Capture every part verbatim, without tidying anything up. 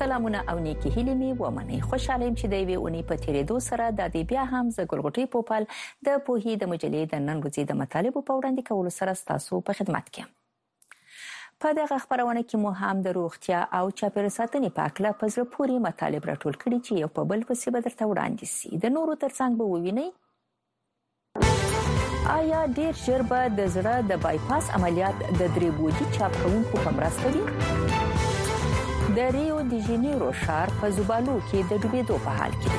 سلامونه او نیکی هیلې می ومنئ. خوشاله یم چې د یوې اونۍ په تیریدو سره د دې بیا هم ز ګلغټي پوپل د پوهې د مجلې د نن ورځې د مطالبو په وړاندې کولو سره تاسو په خدمت کې یم. په دغه خبرونه کې مو هم د روغتیا او چاپیریال ساتنې په اړه په زړه پورې مطالب راټول کړي چې یو په بل پسې به درته وړاندې شي. د نورو ترڅنګ به ووینئ آیا ډیر ژر به د زړه د بایپاس عملیات د درې بوجي چاپ کوونکو په مرسته وي؟ د ریو دی جنیرو ښار په زوبالو کې د ډوبېدو په حال کې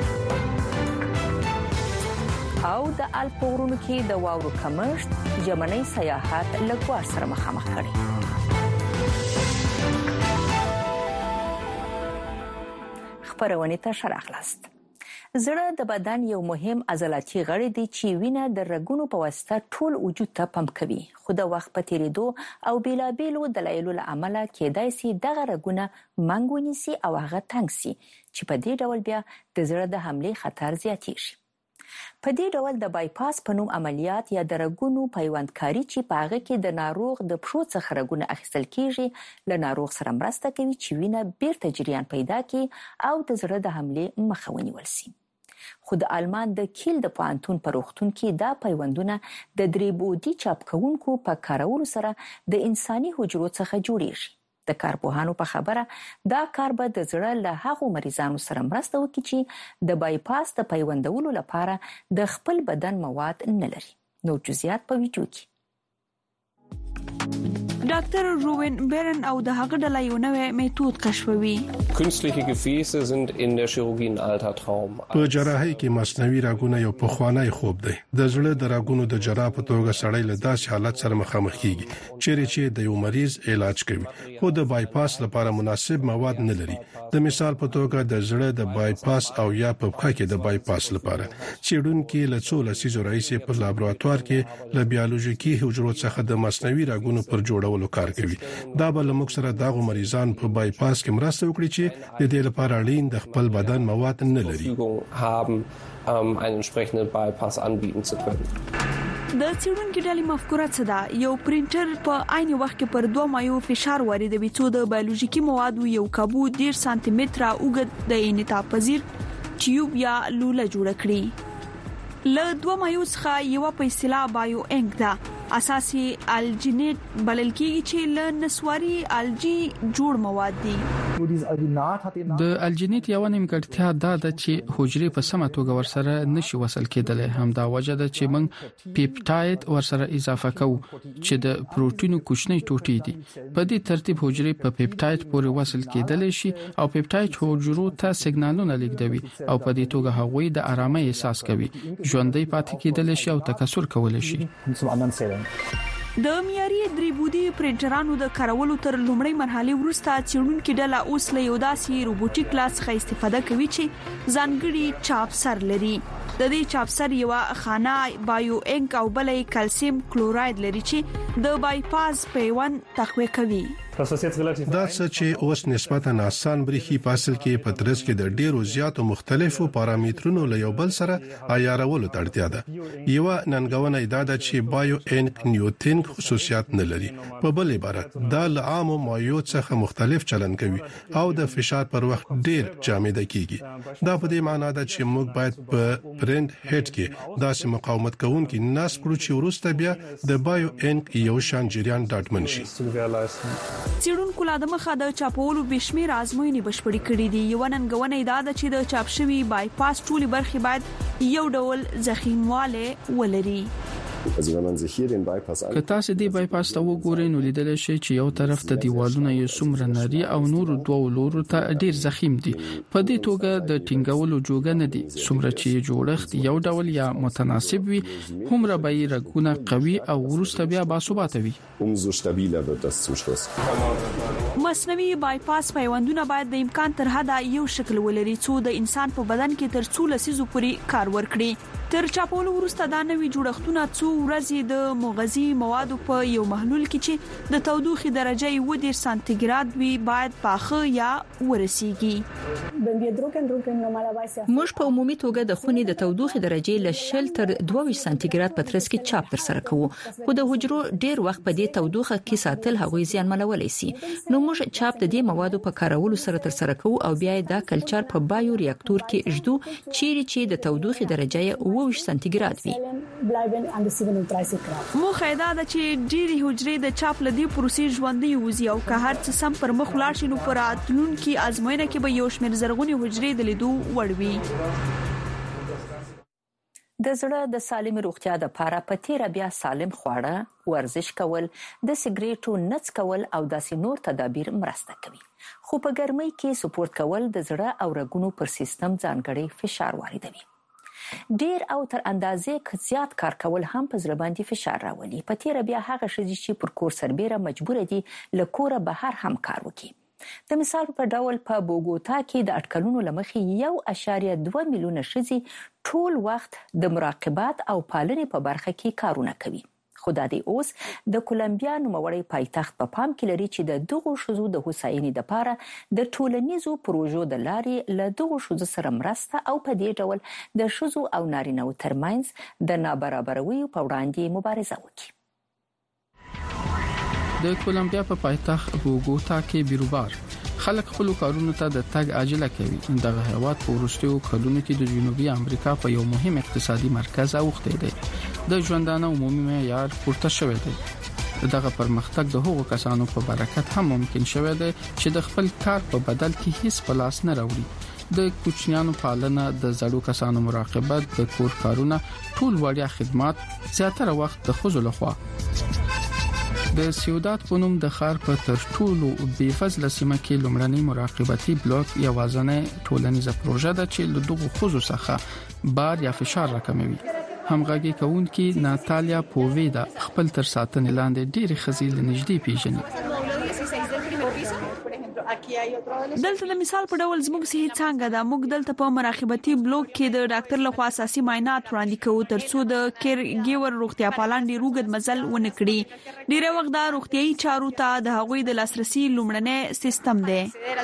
او د الپ غرونو کې د واورو کمښت ژمنۍ سیاحت له ګواښ سره مخامخ کړي. خبرونه ته شراخلاست. زړه د بدن یو مهم عضلاتي غړی دی چې وینه د رګونو په واسطه ټول وجود ته پمپ کوي. خو د وخت په تیریدو او بیلابیلو دلایلو له امله کېدای شي دغه رګونه منګ ونیسي او هغه تنګ شي چې په دې ډول بیا د زړه د حملې خطر زیاتېږي. په دې ډول د بایپاس په نوم عملیات یا د رګونو پیوندکاري چې په هغه کې د ناروغ د پښو څخه رګونه اخیستل کیږي له ناروغ سره مرسته کوي چې وینه بیرته جریان پیدا کړي او د زړه د حملې مخه ونیول شي. خو د آلمان د کیل د پوهنتون په روغتون کې دا پیوندونه د درې بودی چاپ کوونکو په کارولو سره د انساني حجرو څخه جوړیږي. د کارپوهانو په خبره دا کار به د زړه له هغو مریضانو سره مرسته وکړي چې د بایپاس د پیوندولو لپاره د خپل بدن مواد نه لري. نو جزئیات په ویډیو کې. ډاکټر روین بیرن او د هغه ډله یو نوې میتود کشفوي. Künstliche Gefäße sind in der Chirurgie ein alter Traum. په جراحۍ کې مصنوعي رګونه یو پخوانی خوب دی. د زړه د رګونو د جراح په توګه سړی له داسې حالت سره مخامخ کیږي چیرې چې د یو مریض علاج کوي خو د بایپاس لپاره مناسب مواد نه لري. د مثال په توګه د زړه د بایپاس او یا په پخه کې د بایپاس لپاره څېړونکو له څو لسیزو راهیسې په لابراتوار کې له بیولوژیکي حجرو څخه د مصنوعي رګونو پر جوړولو کار کوي. دا به له موږ سره دغه مریضان په بایپاس کې مرسته وکړي چې د دې لپاره اړین د خپل بدن مواد نه لري. einen entsprechenden Bypass anbieten zu können. د څېړونکو ډلې مفکوره څه ده؟ یو پرینټر په عین وخت کې پر دوه مایو فشار واردوي څو د بایولوژیکي موادو یو کابو ډیر سانتي متره اوږد د انعطاف پذیر ټیوب یا لوله جوړ کړي. له دوه مایو څخه یو په اصطلاح بایو انک ده. اساسي الجینیټ بلل کېږي چې له نسواري الجی جوړ مواد دي. د الجینیټ یو نیمګړتیا دا ده چې حجرې په سمه توګه ورسره نشي وصل کېدلی. هم دا وجه ده چې موږ پیپټاید ورسره اضافه کوو چې د پروتینو کوچنی ټوټې دي. په دې ترتیب حجرې په پیپټاید پورې وصل کېدلی شي او پیپټاید حجرو ته سیګنالونه لیږدوي او په دې توګه هغوی د آرامۍ احساس کوي، ژوندۍ پاتې کېدلی شي او تکثر کولی شي. د معیاري درې بودی پرینټرانو د کارولو تر لومړۍ مرحله وروسته څېړونکو ډله اوس له یو داسې روبوټیک لاس څخه استفاده کوي چې ځانګړي چاپ سر لري. د دې چاپ سر یو خانه بایو انک او بلې کلسیم کلوراید لري چې د بایپاس پیوند تقویه کوي. دا څه چې اوس نسبتاً آسان بریخي پاسل کې په ترڅ کې د ډیرو زیاتو مختلفو پارامترونو له یو بل سره عیارولو ته اړتیا ده. یو ننګونه دا ده چې بایو انک نیوټن خصوصیات نه لري. په بل عبارت دا له عامو مایو څخه مختلف چلن کوي او د فشار پر وخت ډیر جامد کیږي. دا په دې معنی ده چې موږ باید په پرنټ هډ کې داسې مقاومت کوونکي ناس کړو چې ورسته بیا د بایو انک یو شان جریان ډاټمن شي. څېړونکو لا د مخه د چاپولو بشمیر ازموینې بشپړې کړې دي. یو ننګونه دا ده چې د چاپ شوی بایپاس ټولې برخې باید یو ډول ضخیمواله ولري. که تاسو دې بایپاس ته وګورئ نو لیدل شي چې یو طرف ته دیوالونه یې څومره نری او نور دوه لورو ته ډیر زخیم دي. په دې توګه د ټینګولو جوګه نه دي. څومره چې جوړښت یو ډول یا متناسب وي همره به یې رګونه قوي او ورسته بیا باثبات وي. مصنوعي بایپاس پیوندونه باید د امکان تر حده یو شکل ولري څو د انسان په بدن کې تر څو لسیزو پورې کار ورکړي. تر چاپولو وروسته دا نوي جوړښتونه څو ورځې د مغذي موادو په یو محلول کې چې د تودوخې درجه یې ودیر سانتیګراد وي باید پاخه یا ورسیږي. موږ په عمومي توګه د خونې د تودوخې درجه له شل تر دوه ویشت سانتیګراد په ترڅ کې چاپ تر سره کوو، خو د حجرو ډیر وخت په دې تودوخه کې ساتل هغوی زیانمنولای شي. نو موږ چاپ د دې موادو په کارولو سره تر سره کوو او بیا دا کلچر په بایو ریاکټور کې اجدو چیرې چې د تودوخې درجه یې اوه ویشت سانتیګراد وي. مو خیدا د چې ډېری حجرې د چاپ لدی پروسې ژوندۍ وزي او که هر څه سم پر مخ لاړ شي نو پر اتلونکو ازموینه کې به یو شمېر زرغونی حجرې د لیدو وړوي. د زړه د سالم روغتیا لپاره په تیر بیا سالم خواړه، ورزش کول، د سیګریټو نه څکول او داسې نور تدابیر مرسته کوي. خو په ګرمۍ کې سپورت کول د زړه او رګونو پر سیستم ځانګړی فشار واردوي. ډیر او تر اندازې زیات کار کول هم په زړه باندې فشار راولي. په تیر بیا هغه شې چې پر کور سربېره مجبور دي له کوره بهر هم کار وکړي. د مثال په ډول په بوګوتا کې د اټکلونو لمخې یو اشاریه دوه میلیونه ښځې ټول وخت د مراقبت او پالنې په برخه کې کارونه کوي. خو د دې اوس د کولمبیا نوموړی پایتخت په پام کې لري چې د دغو ښځو د هوساینې لپاره د ټولنیزو پروژو د لارې له دغو ښځو سره مرسته او په دې ډول د ښځو او نارینه‌و ترمنځ د نابرابرۍ په وړاندې مبارزه وکړي. د کولمبیا په پایتخت بوګوتا کې بیروبار خلک خپل کارونو ته د تګ عاجله کوي. دغه هیواد په وروستیو کلونو کې د جنوبي امریکا په یو مهم اقتصادي مرکز اوخته دی. د ژوندانه عمومي معیار پورته شوی دی. دغه پرمختګ د هغو کسانو په برکت هم ممکن شوی دی چې د خپل کار په بدل کې هیڅ پلاس نه راوړي. د کوچنیانو پالنه، د زړو کسانو مراقبت، د کور کارونه، ټول وړیا خدمات زیاتره وخت د ښځو لخوا. د سیودات په نوم د ښار په تر ټولو بې فضله سیمه کې لومړنی مراقبتي بلاک یوازینی ټولنیزه پروژه ده چې له دغو ښځو څخه بار یا فشار راکموي. همغږي کوونکي ناتالیا پوویدا خپل تر ساتنې لاندې ډېری ښځې له نږدې پیژني. دلته د مثال په ډول زموږ صحي څنګه ده. موږ دلته په مراقبتي بلاک کې د ډاکټر لخوا اساسي معاینات وړاندې کوو ترڅو د کیر ګیور روغتیا پالان ډیر وګد مزل ونه کړي. ډیر وخت دا روغتيایي چارو ته د هغوی د لاسرسي لومړنی سیستم دی.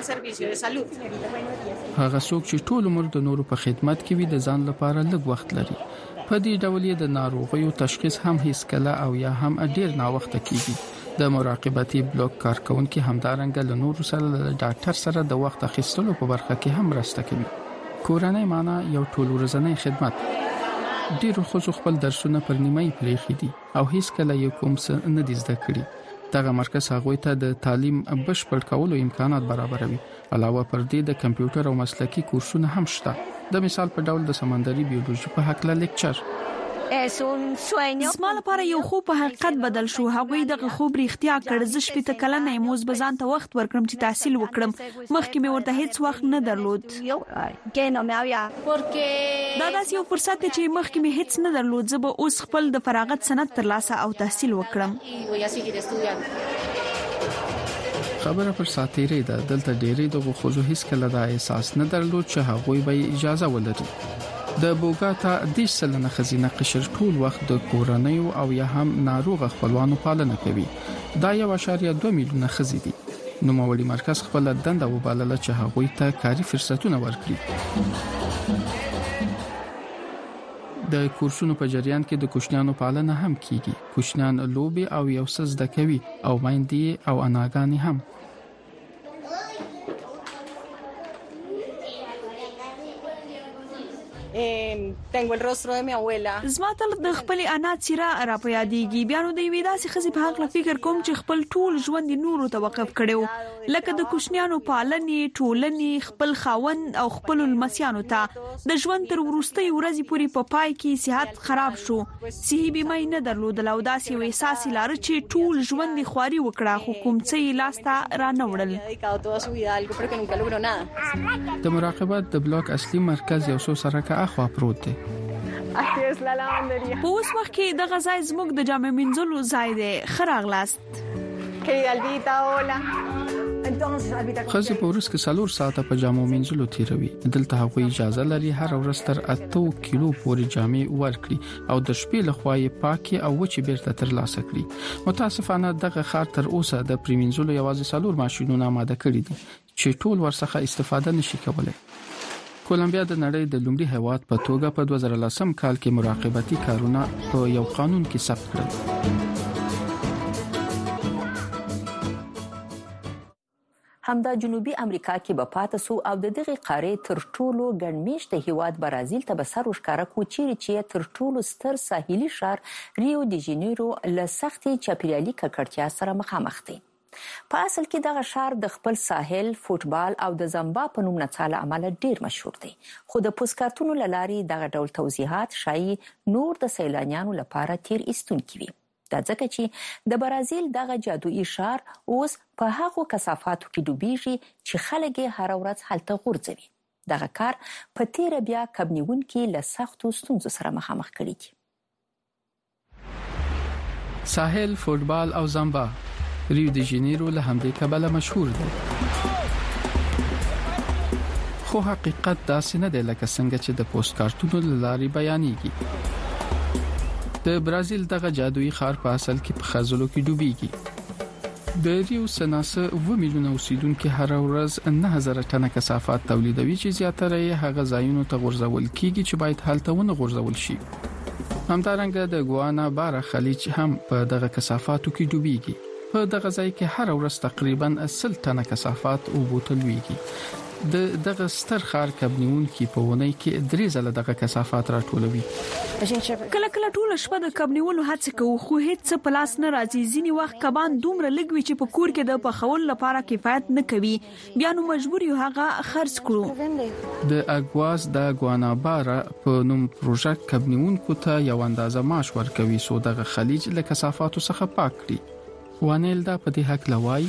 هغه څوک چې ټول عمر د نورو په خدمت کې وي د ځان لپاره لږ وخت لري. په دې ډول یې د ناروغیو تشخیص هم هیڅ کله او یا هم ډیر نا وخت کیږي. د مراقبتي بلاک کارکونکو همدارنګه له نورو سره د ډاکټر سره د وخت اخیستلو په برخه کې هم مرسته کوي. کورنۍ معنا یو ټول ورځنی خدمت. ډیرو خصوص خپل درسونه پر نیمه پرېخي دي او هیڅ کله یو کوم څه نه دي زده کړي. دغه مرکز هغوی ته د تعلیم بشپړ کولو امکانات برابروي. علاوه پر دې د کمپیوټر او مسلکي کورسونه هم شته. د مثال په ډول د سمندري بیولوژي په حق له لیکچر. زما لپاره یو خوب په حقیقت بدل شو. هغوی دغه خوب ریښتیا کړ. زه شپې ته کله نه موز بزان ته وخت ورکړم چې تحصیل وکړم. مخکې مې ورته هیڅ وخت نه درلود. دا داسې یو فرصت دی چې مخکې مې هیڅ نه درلود. زه به اوس خپل د فراغت سند ترلاسه او تحصیل وکړم. خبره پر ساتيري ده. دلته ډېری دغه خصوص هیڅ کله دا احساس نه درلود چې هغوی به اجازه ولري. د بوګاتا د سلنه خزینه قشر ټول وخت د کورنیو او یا هم ناروغ خپلوانو پالنه کوي. دا یو اشاریه دوه میلیونه خزې دي. نو مولي مرکز خپل دنده وبالله چې هغوی ته کاري فرصتونه ورکړي. د کورسونو په جریان کې د کوچنیانو پالنه هم کیږي. کوچنیان لوبي او یو څه زده کوي او مایندې او اناګانی هم. tengo el rostro de mi abuela. زما تل د خپل انا څیره را په یادېږي. بیا نو د وی داسې خزي په حق فکر کوم چې خپل ټول ژوند نورو ته وقف کړو. لکه د کوچنیانو پالنې، ټولنې، خپل خاوند او خپل لمسیانو ته. د ژوند تر ورستۍ ورځې پورې په پای کې صحت خراب شو. صحي بیمه نه درلودل او داسې یو احساس لاره چې ټول ژوند خواري وکړه خو کوم څه لاسته را نه وړل. د مراقبت د بلاک اصلي مرکز یو څو سره کا اخوا پروت دی. په اوس وخت کې د غزای زموږ د جامع منځلو ځای دی. خراغلاست. خزه په ورځ کې څلور ساعته په جامو مینځلو تیروي. دلته هغوی اجازه لري هر ورځ تر اته کیلو پورې جامې ورکړي او د شپې له خوا یې پاکي او وچې بیرته ترلاسه کړي. متاسفانه دغه خار تر اوسه د پریمینځلو یوازې څلور ماشینونه آماده کړي دي چې ټول ورڅخه استفاده نشي کولای. کولمبیا د نړۍ د لومړي هیواد په توګه په دوه زره لسم کال کې مراقبتي کارونه په یو قانون کې ثبت کړل. همدا جنوبي امریکا کې به پاتې سو او د دغه قاره تر ټولو ګڼمیشته هیواد برازیل ته به سر وشکاره کو چیرې چې تر ټولو ستر ساحلي ښار ریو دی جنیرو له سختي چاپیریالي ککړتیا سره مخامخ دی. په اصل کې دغه ښار د خپل ساحل، فوتبال او د زمبا په نوم نڅاله عمله ډیر مشهور دی. خو د پوسټکارتونو لاري دغه ډول توضیحات شایي نور د سیلانیانو لپاره تیر ایستونکي وي. دا ځکه چې د برازیل دغه جادویي ښار اوس په هغو کثافاتو کې ډوبېږي چې خلک یې هر ورځ هلته غورځوي. دغه کار په تیره بیا کبنیونکي له سختو ستونزو سره مخامخ کړي دي. ساحل، فوتبال او زمبا ریو دی جنیرو له همدې کبله مشهور دی. خو حقیقت داسې نه دی لکه څنګه چې د پوسټکارتونو له لارې بیانېږي. د برازیل دغه جادویي ښار په اصل کې په خزلو کې ډوبېږي. د ریو سناسه و میلیونه اوسیدونکو هر ورځ نه هزار ټنه کثافات تولیدوي چې زیاتره یې هغه ځایونو ته غورځول کیږي چې باید هلته ونه غورځول شي. همدارنګه د ګوانا بارا خلیج هم په دغه کثافاتو کې ډوبېږي. په دغه ځای کې هر ورځ تقریبا سل ټنه کثافات او بوتل ویږي. د دغه ستر ښار کبنیونکي په ونې کې درې ځله دغه کثافات راټولوي. کله کله ټول شپه د کبنیولو هڅه کوو خو هیڅ په لاس نه راځي. ځینی وخت کبان دومره لګوي چې په کور کې د پخول لپاره کفایت نه کوي. بیا نو مجبور یو هغه خرڅ کړو. د اګواز د ګوانابارا په نوم پروژه کبنیونکو ته یو اندازه معاش ورکوي سو دغه خلیج له کثافاتو څخه پاک کړي. وانیل دا په دې حق لوي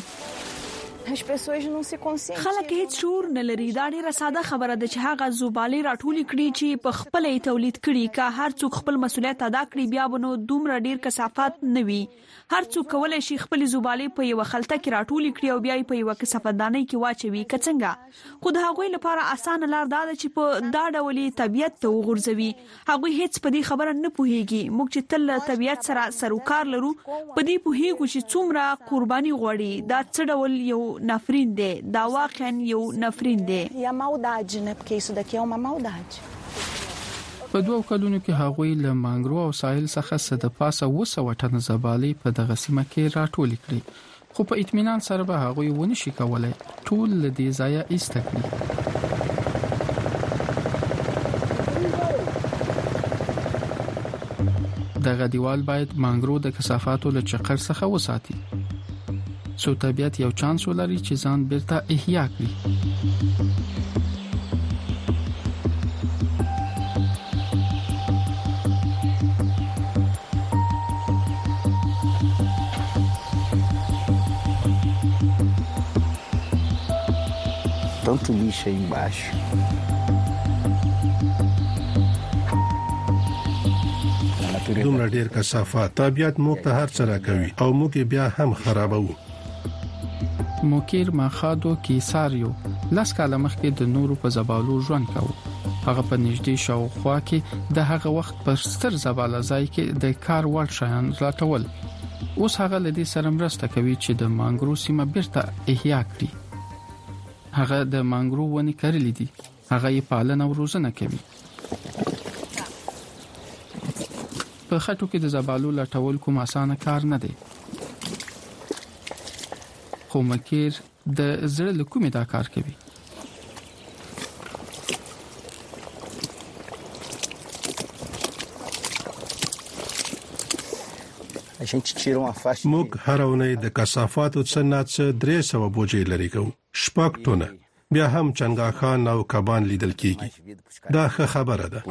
خلک هیڅ شعور نه لري. دا ډیره ساده خبره ده چې هغه زوبالې راټولې کړي چې په خپل تولید کړي. که هر څوک خپل مسؤلیت ادا کړي بیا به نو دومره ډیر کثافات نه وي. هر څوک کولای شي خپل زوبالې په یو خلطه کې راټولې کړي او بیا په یو کثافتدانۍ کې واچوي. کڅنګه خو د هغوی لپاره اسانه لار دا ده چې په دا ډول طبيعت ته وغورځوي. هغوی هیڅ په دې خبره نه پوهیږي. موږ چې تل طبيعت سره سروکار لرو په دې پوهیږو چې څومره قرباني غواړي. دا څه ډول یو نفرین دی. دا واقعا یو نفرین دی. یا maldade, né? Porque isso daqui é uma maldade. په دوه کلونو کې هغوی له مانګرو او ساحل څخه صد پاسه وسو ټن زبالې په دغه سیمه کې راټولې کړې. خو په اطمینان سره به هغوی ونه شي کولای ټول له دې ځایه ایسته کړي. دغه دیوال باید مانګرو د کثافاتو له چقر څخه وساتي. سو طبيعت یو چانس ولري چې ځان بیرته احیا کړي. Tanto lixo aí embaixo. دومره ډیر کثافات طبيعت موږ ته هر څه راکوي او موږ بیا هم خرابوو. موکیر ماخادو کیساریو لاس کاله مخکې د نورو په زبالو ژوند کاوه. هغه په نږدې شاوخوا کې د هغه وخت پر ستر زباله ځای کې د کار وړ شیان راټول. اوس هغه لدی سره مرسته کوي چې د مانګرو سیمه بیرته احیا کړي. هغه د مانګرو ونې کرلې دي. هغه یې پالنه او روزنه کوي. په خټو کې د زبالو لټول کوم اسانه کار نه دی. خو مکیر د زړه له کومې دا کار کوي. موږ هر اونۍ د کثافاتو څخه څه درې سوه بوجي لري کوو. شپږ ټونه. بیا هم چنګاخان او کبان لیدل کیږي. دا ښه خبره ده.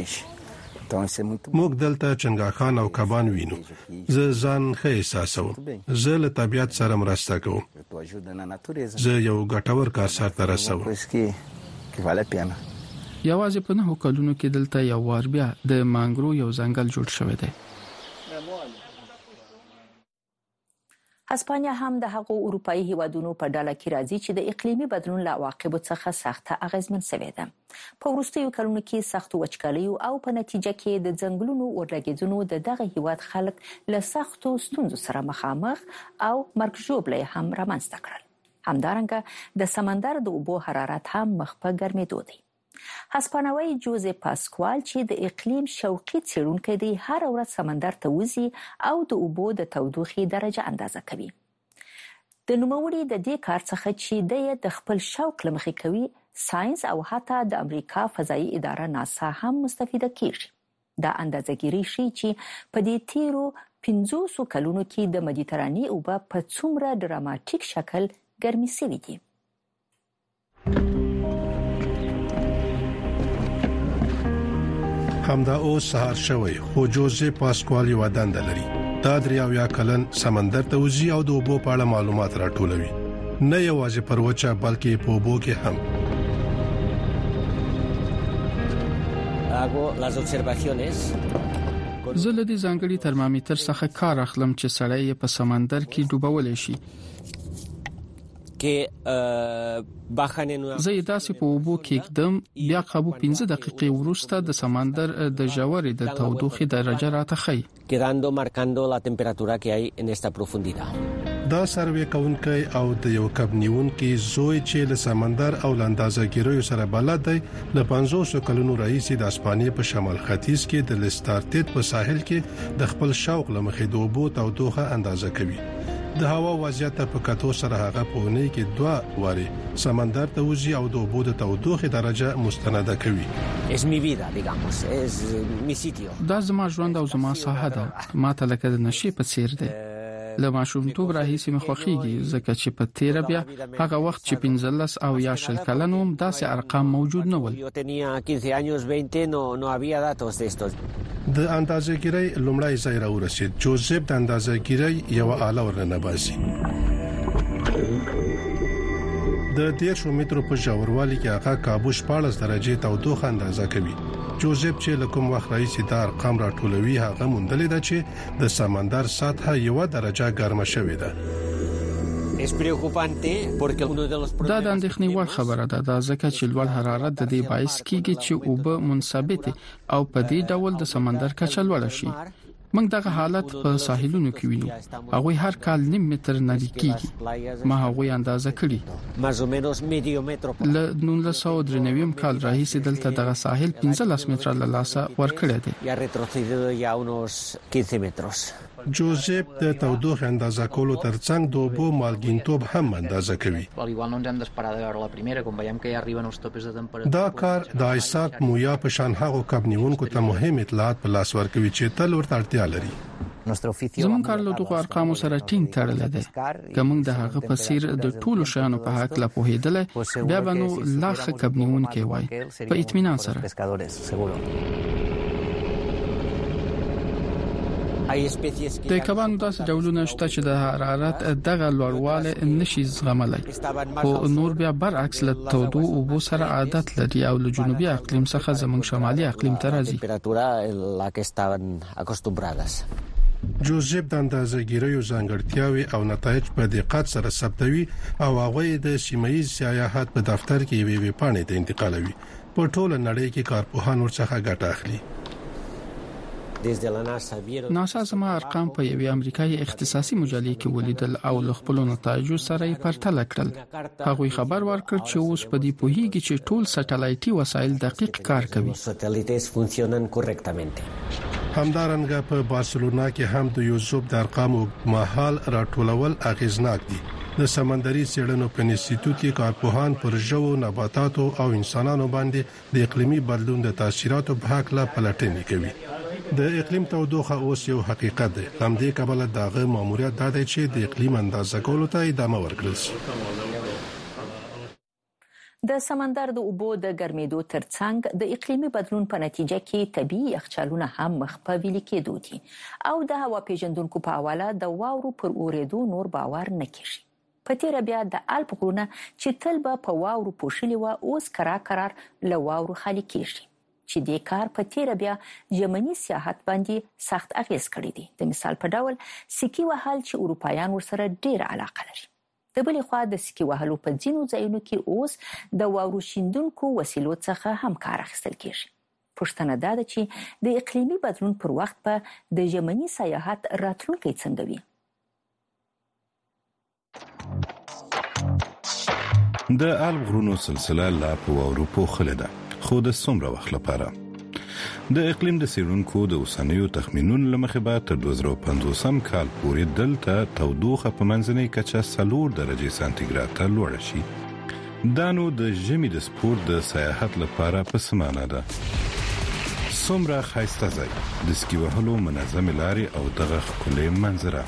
موږ دلته چنګاخان او کبان وینو. زه ځان ښه احساسوم. زه له طبيعت سره مرسته کوم. زه یو ګټور کار سره رسوم. یوازې په نهو کلونو کې دلته یو وار بیا د مانګرو یو ځنګل جوړ شوی دی. هسپانیا هم د هغو اروپאי هیوادونو په ډله کې راځي چې د اقلیمي بدلون له عواقبو څخه سخته اغیزمن شوې ده. په وروستیو کلونو کې سخت وچکالیو او په نتیجه کې د ځنګلونو اورلګیدنو د دغه هیواد خلک له سختو ستونزو سره مخامخ او مرګ ژوبلې هم رامنځته کړل. همدارنګه د سمندر د اوبو حرارت هم مخ په ګرمېدو دی. هسپانوي جوزيف پاسکوال چې د اقلیم شوقي څېړونکی دی هر ورځ سمندر ته وځي او د اوبو د تودوخې درجه اندازه کوي. د نوموړي د دې کار څخه چې د خپل شوق لمخې کوي ساينس او حتی د امریکا فضایي اداره ناسا هم مستفیده کیږي. دا اندازه‌ګیری شي چې په دې تیرو پنځوسو کلونو کې د مدیترانې اوبه په څومره ډراماټیک شکل ګرمي شوي دي. همدا اوس سهار شوی خو جوزيف پاسکوال یو دنده لري. دا دریاو یا کلن سمندر ته وځي او د اوبو په اړه معلومات راټولوي. نه یوازې پر وچه بلکې په اوبو کې هم. hago las observaciones زه له دې ځانګړي ترمامیتر څخه کار اخلم چې سړی په سمندر کې ډوبولای شي. کې بخنه زه یې داسې په اوبو کې کېدم بیا قابو پنځه دقیقې وروسته د سمندر د ژورې د تودوخې درجه راته ښیي. quedando marcando la temperatura que hay en esta profundidad. دا سروې کونکي او د یو کب نیونکي زوی چې له سمندر او لاندازګیرو سره بلد دی له پنځوسو کلونو راهیسې د اسپانیا په شمال ختیځ کې د لستارټیټ په ساحل کې د خپل شوق لمخې د اوبو تودوخه اندازه کوي. د هوا وضعیت په کتو سره هغه په ونی کې دوه واري سمندر ته وځي او د اوبو د تودوخې درجه مستنده کوي. es mi vida digamos es mi sitio. دا زما ژوند او زما ساحه ده. ما ته لکه د نشي په څیر ده. له ماشومتوب راهیسې مخوخیږي ځکه چې په تیر بیا هغه وخت چې پنځلس او یا شل کلن وم داسې ارقام موجود نه ول. yo tenía quince años veinte no no había datos de estos. د اندازهګیری لومړی ځای راورسید. جوزيف د اندازهګیری یو آله ورننه باسي. د دیرشو مترو په ژوروالي کې هغه کابو شپاړس درجه تودوخه اندازه کوي. جوزيف چې لکم وخت راځي دا ارقام راټولوي هغه مونډلې ده چې د سمندر سطح یو درجه ګرمه شوې ده. es preocupante porque uno de los دا د اندېښنې وړ خبره ده دا ځکه چې لوړ حرارت د دې باعث کیږي چې اوبه منثبت او په دې ډول د سمندر کچه لوړه شي. موږ دغه حالت په ساحلونو کې وینو. هغه هر کال نیم متر نری کیږي. ما هغه اندازه کړی. más o menos medio metro. له نولس سوه درې نوي کال راهیسې دلته دغه ساحل پنځلس متره له لاسه ورکړی دی. ya retrocedido ya unos quince metros. جوزيف د تودوخې اندازه کولو ترڅنګ د اوبو مالګینتوب هم اندازه کوي. دا کار د ایساک مویا په شان هغو کب نیونکو ته مهم اطلاعات په لاس ورکوي چې تل ورته اړتیا لري. زمون کار له دغه ارقامو سره ټینګ تړل دی. کوم د هغه په سیر د ټولو شانو په حق لا پوهیدل بیا بنو لاخه کب نیونکي وای په اطمینان سره. د کبانو داسې ډولونه شته چې د حرارت دغه لوړوالی نشي زغملای خو نور بیا برعکس له تودو اوبو سره عادت لري او له جنوبي اقلیم څخه زموږ شمالي اقلیم ته راځي. جوزيف د اندازهګیریو ځانګړتیاوي او نتایج په دقت سره ثبتوي او هغه د سیمایي سیاحت په دفتر کې وی وی پاڼې ته انتقالوي. په ټوله نړۍ کې کارپوهان ورڅخه ګټه اخلي. ناسا زما ارقام په یوې امریکایي اختصاصي مجلې کې ولیدل او له خپل نتایجو سره یې پرتله کړل. هغه خبر ورکړ چې اوس په دې پوهیږي چې ټول سټلایټي وسایل دقیق کار کوي. همدارنګه په بارسلونا کې هم د یوزوب د ارقامو مهال راټولول اغیزناک دي. د سمندري څېړنو په انسټیټیوټ کې کارپوهان پر ژوو، نباتاتو او انسانانو باندې د اقلیمي بدلون د تاثیراتو په اړه پلټنې کوي. د اقلیم تودوخه اوس یو حقیقت دی. هم دې کبله دغه ماموریت د دې چې د اقلیم اندازه کولو ته ادامه ورکړل شي. د سمندر د اوبو د ګرمېدو ترڅنګ د اقلیمي بدلون په نتیجه کې طبيعي یخچالونه هم مخ په ویلي کېدو دي او د هوا پیژندونکو په حواله د واورو پر اورېدو نور باور نه کیږي. په تیر بیا د الپ غرونه چې تل به په واورو پوښلي و اوس کرا قرار له واورو خالي کیږي. چې د کار په تیر بیا یمني سیاحت باندې سخت اغیز کړی دی. د مثال په ډول سکی وهل چې اروپایان ورسره ډیر علاقه لري. د بلې خوا د سکی وهلو په ځینو ځایونو کې اوس د واورو شیندونکو وسیلو څخه هم کار اخیستل کیږي. پوښتنه دا ده چې د اقلیمي بدلون پر وخت په د یمني سیاحت راتلونکی څنګه وي. د الب غرونو سلسله لا په واورو پوښلې ده، خو د څومره وخت لپاره؟ د اقلیم د څېړونکو د اوسنیو تخمینونو له مخې به تر دوه زره پنځوسم کال پورې دلته تودوخه په منځنۍ کچه څلور درجې سانتي ګراد ته لوړه شي. دا نو د ژمي د سپورت د سیاحت لپاره په څه معنا ده؟ څومره ښایسته ځای، د سکی وهلو منظمې لارې او دغه ښکلې منظره.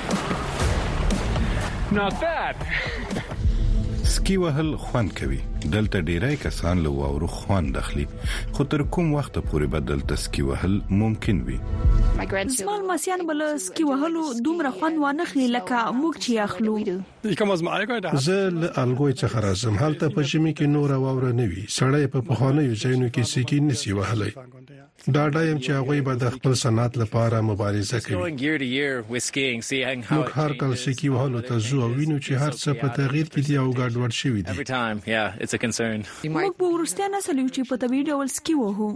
Not bad. سکی وهل خوند کوي. دلته ډیری کسان له واورو خوند اخلي، خو تر کوم وخت پورې به دلته سکی وهل ممکن وي؟ زمال ماسیان بل سکی وهلو دومره خوند وانه خلی لکه موږ چې اخلو. زه له الګوی څخه راځم. هلته په ژمي کې نور واوره نه وي. سړی په پخوانیو ځایونو کې سکی نسی وهلی. دا ډایم چې هغه به د خپل صنعت لپاره مبارزه کوي. موږ هر کال سکی وهلو ته ځو او وینو چې هر څه په تغییر کې دی او ګډوډ شوی دی. موږ به ورسته نسل یو چې په طبيعي ډول سکی وهو.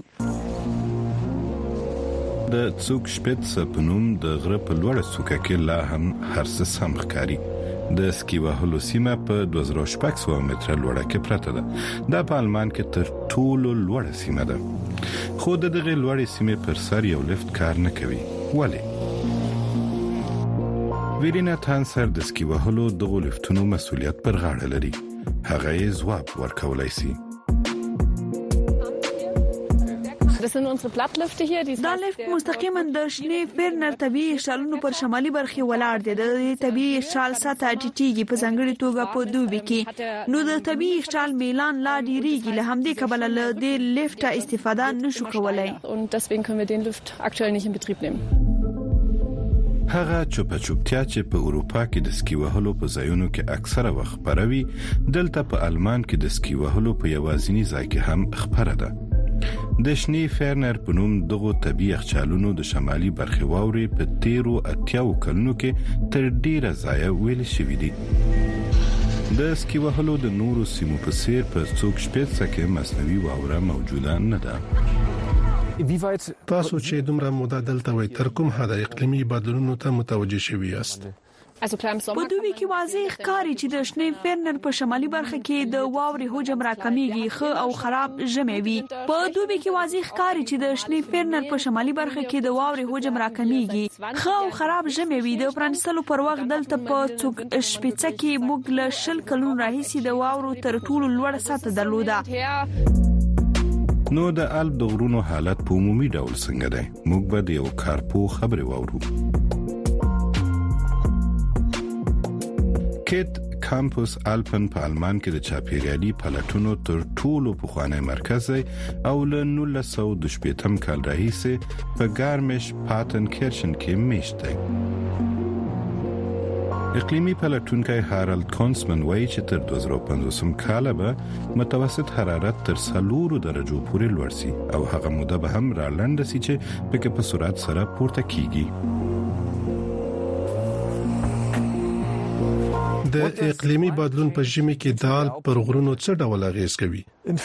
د څوک شپت سپنوم د غره په لوړه څوکه کې لا هم هر څه سم ښکاري. د سکی وهلو سیمه په دوه زره شپږ سوه متره لوړه کې پرته ده. دا په آلمان کې تر ټولو لوړه سیمه ده. خو د دغه لوړې سیمې پر سر یو لفت کار نه کوي. ولې؟ ویرینا تانسر د سکی وهلو دغه لفتونو مسؤلیت پر غاړه لري. هغه یې ځواب ورکولای شي. دا لفت مستقیما د شنی فرنر طبيعي شالونو پر شمالي برخه ولاړ دی. د طبيعي شال ساته ټیټیږي په ځنګړي توګه په دوبي کې. نو د طبيعي شال میلان لا ډیریږي، له همدې کبله له دې لفت استفاده نشو کولای. هغه چوپه چوپتیا چې په اروپا کې د سکی وهلو په ځایونو کې اکثره وخت خبروي، دلته په آلمان کې د سکی وهلو په یوازینی ځای کې هم خبره ده. د شنی فرنر په نوم دغه طبيعي یخچالونو د شمالي برخې واورې په تیرو اتیاو کلونو کې تر ډیره ځای ویل شوې دي. د سکی وهلو د نورو سیمو په څیر په څوک شپږ کې مصنوعي واوره موجوده نه ده. تاسو چې دومره موده دلته وای تر کوم حد اقلیمي بدلونونو ته متوجه شوي یاست؟ په دوبي کې واضح ښکاري چې د شنی فرنر په شمالي برخه کې د واورې حجم راکمیږي، ښه او خراب ژمي وي. په دوبي کې واضح ښکاري چې د شنی فرنر په شمالي برخه کې د واورې حجم راکمیږي، ښه او خراب ژمي وي. د پرانستلو پر وخت دلته په څوک شپڅه کې موږ له شل کلونو راهیسې د واورو تر ټولو لوړه سطح درلوده. نو د الب د غرونو حالت په عمومي ډول څنګه دی؟ موږ به د یو کارپو خبرې واورو. کیت کامپوس الپن په آلمان کې د چاپیریالي پلټونو تر ټولو پخوانی مرکز دی او له نولس سوه دوه شپېتم کال راهیسې په ګارمش پاتن کیرشن کې میشت دی. اقلیمی پلټونکی هارالد کونسمن وایي چې تر دوه زره پنځوسم کال به متوسط حرارت تر څلورو درجو پورې لوړ شي او هغه موده به هم رالنډ شي چې پکې په سرعت سره پورته کیږي. د اقلیمي بدلون په ژمي کې دال پر غرونو څه ډول اغیز کوي؟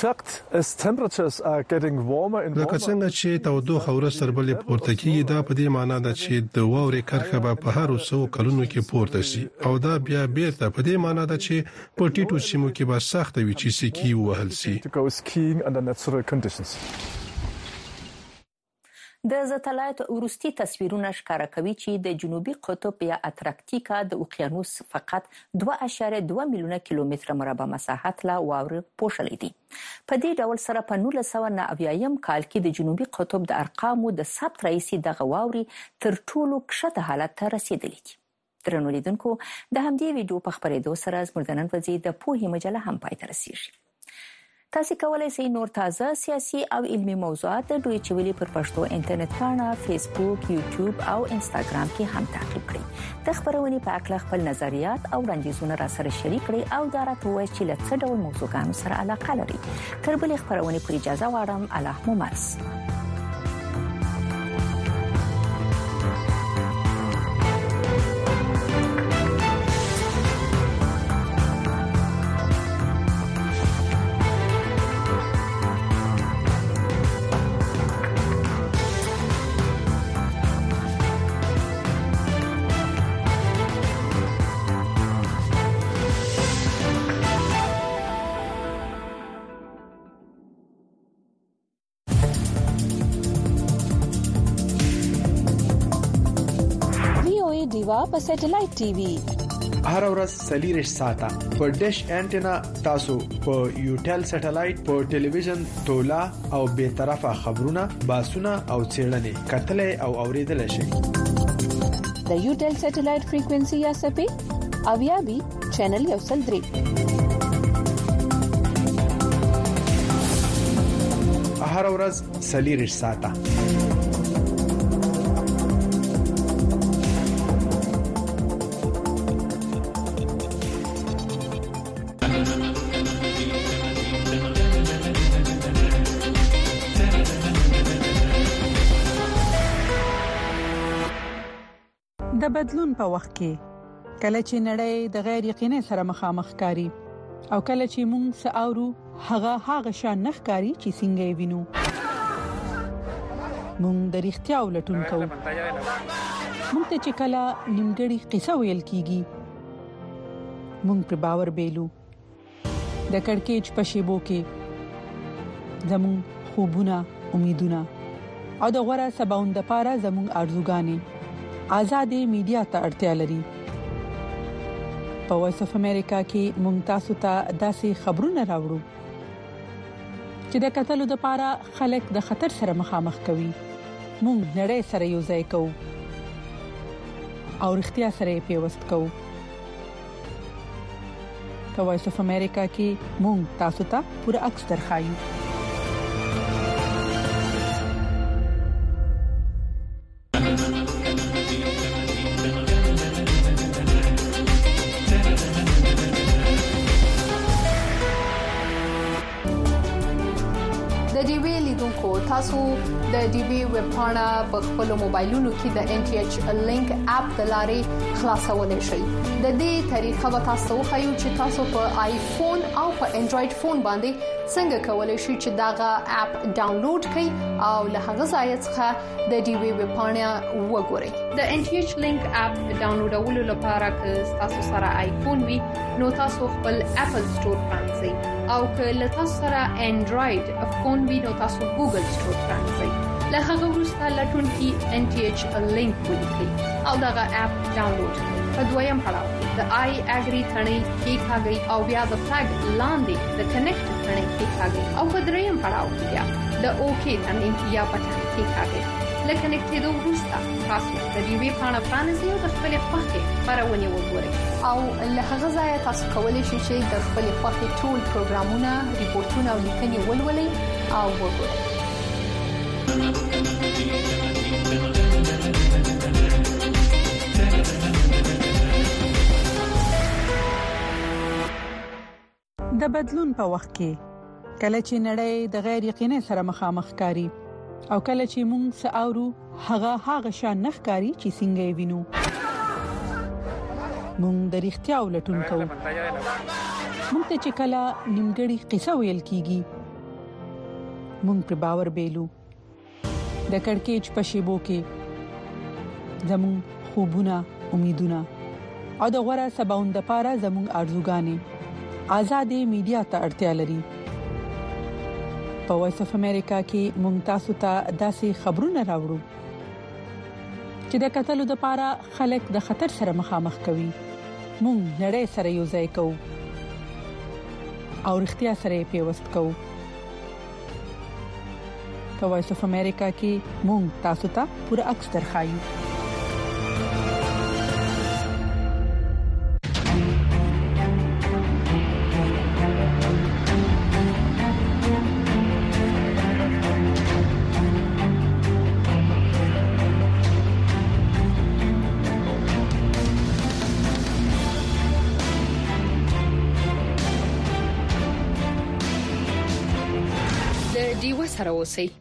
لکه څنګه چې تودوخه ورځ تر بلې پورته کیږي، دا په دې معنی ده چې د واورې کرښه به په هر څو کلونو کې پورته شي او دا بیا بیرته په دې معنی ده چې په ټیټو سیمو کې به سخت وي چې سکی وهل شي. د ساتلایت ورستي تصویرونه ښکاره کوي چې د جنوبي قطب یا اتلانتیکا د اوقیانوس فقط دوه اعشاریه دوه میلیونه کیلومتره مربع مساحت لا واورې پوښلې دي. په دې ډول سره په نولس سوه نهه اویایم کال کې د جنوبي قطب د ارقامو د ثبت رئیسي دغه واورې تر ټولو کښته حالت ته رسیدلې دي. درنو لیدونکو، د همدې ویډیو په خبرېدو سره زموږ د نن ورځې د پوهې مجله هم پای ته رسیږي. تاسو کولی شئ نور تازه سیاسي او علمي موضوعات د ډویچ ویلي پر پښتو انټرنیټ باندې فیسبوک، یوټیوب او انسټاګرام کې هم تعقیب کړئ. د خبرونې په اړه خپل نظریات او وړاندیزونه را سره شریک کړئ او دا راته وایي چې له څه ډول موضوعاتو سره علاقه لرئ. تر بلې خبرونې پورې اجازه غواړم. الله مو مرس. دیوا په سټلایټ ټي وي هر ورځ سلیریش ساته په ډیش انټینا تاسو په یوټل سټلایټ په ټلویزیون تولا او به طرفه خبرونه باسونه او چیرلنې کتل او اوریدل شي. د یوټل سټلایټ فریکوئنسي یا سپې او یا بي چینل یو سل درې هر ورځ سلیریش ساته. د بدلون په وخت کې کله چې نړۍ د غیر یقیني سره مخامخ کاری او کله چې موږ ساورو هغه هغه شان نخکاری چې څنګه وینو موږ د اړتیا ولټون کوو. موږ ته چې کله نیمګړی قصه ویل کیږي موږ پر باور بیلو. د کڑکېچ په شیبو کې زموږ خوبونه، امیدونه او د غوړه سباوند لپاره زموږ ارزوګانې آزادې میډیا ته اړتیا لري. په وایس اف امریکا کې ممتاز ته داسې خبرونه راوړو چې د قتل لپاره خلک د خطر سره مخامخ کوي. موږ نړۍ سره یو ځای کوو او اړتیا سره پیوست کوو. په وایس اف امریکا کې موږ تاسو ته پوره عکس درخایو. تاسو د ډي بي ویب پاڼه په خپل موبایلونو کې د ان ټي ایچ لینک اپ د لارې خلاصولای شئ. د دې طریقه به تاسو خو چې تاسو په آیفون او په انډراید فون باندې څنګه کولای شئ چې داغه اپ ډاونلوډ کړئ او له هغه ځای څخه د ډي بي ویب پاڼه وګورئ. د ان ټي ایچ لینک اپ ډاونلوډولو لپاره که تاسو سره آیفون وي نو تاسو خپل اپل سٹور پرانځئ او که له تاسو سره انډراید فون وي نو تاسو ګوګل سٹور پرانځئ. له هغه وروسته لټون کې ان ټي ایچ لینک ولیکئ او داغه اپ ډاونلوډ کړئ. په دویم پړاو د آی اګری ثنې کې ښاګي او بیا د فلګ لاندې د کنیکټ ثنې کې ښاګي او په دریم پړاو بیا د اوکی ثنې یا پټه کې ښاګي. لکه نکټېدو وروسته تاسو د دې وی پاڼه پرانځئ او د خپل خوښې خبرونه وګورئ او له هغه ځای تاسو کولی شئ چې د خپل خوښې ټول پروګرامونه، ریپورتونه او لیکنې ولولئ او وګورئ. د بدلون په وخت کې کله چې نړۍ د غیر یقیني سره مخامخ کاری او کله چې موږ ساورو هغه هغه شان نخکاری چې څنګه وینو موږ د اړتیا ولټون کوو. موږ ته چې کله نیمګړی قصه ویل کیږي موږ پر باور بیلو. د کڑکېچ په شیبو کې زموږ خوبونه، امیدونه او د غوړه سباوند لپاره زموږ ارزوګانې آزادې میډیا ته اړتیا لري. په وایس اف امریکا کې ممتاز ته داسې خبرونه راوړو چې د قتل لپاره خلک د خطر سره مخامخ کوي. موږ نړۍ سره یو ځای کوو او اړتیا سره پیوست کوو. په وایس اف امریکا کې موږ تاسو ته پوره عکس درخایو. ډیو سره اوسئ.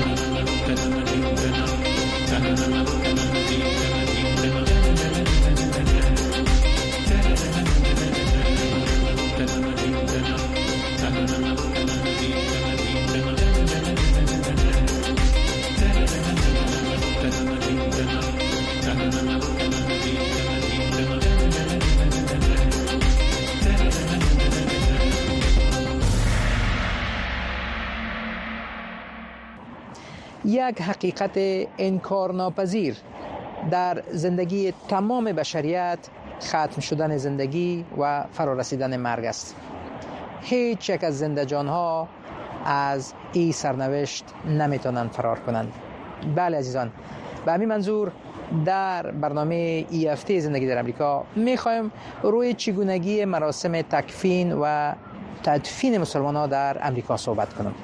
یک حقیقت انکارناپذیر در زندگی تمام بشریت ختم شدن زندگی و فرارسیدن مرگ است. هیچ یک از زنده جانها از این سرنوشت نمیتونن فرار کنند. بله عزیزان، به همین منظور در برنامه ای هفته زندگی در امریکا میخوایم روی چگونگی مراسم تکفین و تدفین مسلمانان در امریکا صحبت کنیم.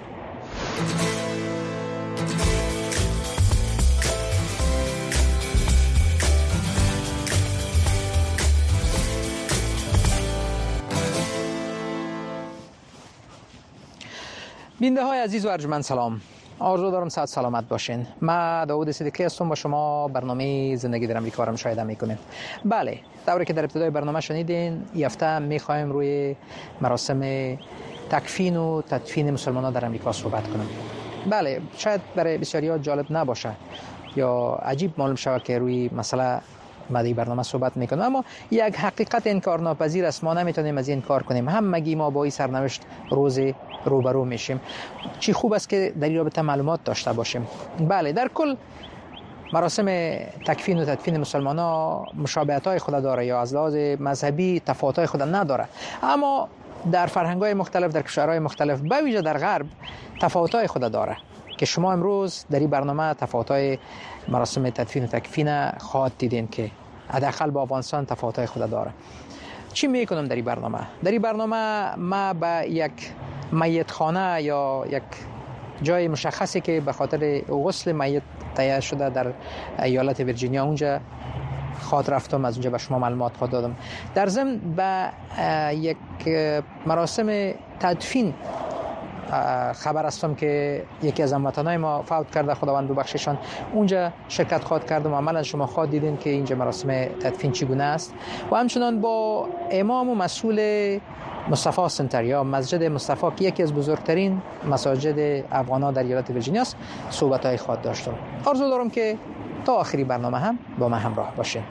بیننده های عزیز و ارجمند سلام. آرزو دارم صحت سلامت باشین. من داوود صدیقی هستم با شما برنامه زندگی در امریکا را مشاهده میکنیم. بله، طوری که در ابتدای برنامه شنیدین، این هفته میخوایم روی مراسم تکفین و تدفین مسلمانان در امریکا صحبت کنیم. بله، شاید برای بسیاری‌ها جالب نباشه یا عجیب معلوم شود که روی مسئله بعدی برنامه صحبت میکنم، اما یک حقیقت انکارناپذیر است. ما نمیتونیم از این کار کنیم. همگی ما با این سرنوشت روز روبرو میشیم. چی خوب است که در این رابطه معلومات داشته باشیم. بله، در کل مراسم تکفین و تدفین مسلمانان مشابهت‌های خود داره یا از لحاظ مذهبی تفاوت‌های خود نداره، اما در فرهنگ‌های مختلف، در کشورهای مختلف، به ویژه در غرب تفاوت‌های خود داره که شما امروز در این برنامه تفاوت‌های مراسم تدفین و تکفین خواهد دیدین که حداقل با افغانستان تفاوت‌های خود داره. چی میکنم در این برنامه؟ در این برنامه ما به یک میت خانه یا یک جای مشخصی که به خاطر غسل میت تهیه شده در ایالت ویرجینیا، اونجا خاطر رفتم، از اونجا به شما معلومات خود دادم. در ضمن به یک مراسم تدفین خبر هستم که یکی از هموطنای ما فوت کرده، خداوند ببخششان. اونجا شرکت خواهد کردم و عملا شما خواهد دیدین که اینجا مراسم تدفین چگونه است. و همچنان با امام و مسئول مصطفی سنتر یا مسجد مصطفی که یکی از بزرگترین مساجد افغان‌ها در ایالت ویرجینیا است صحبت‌های خواهد داشتم. آرزو دارم که تا آخری برنامه هم با من همراه باشین.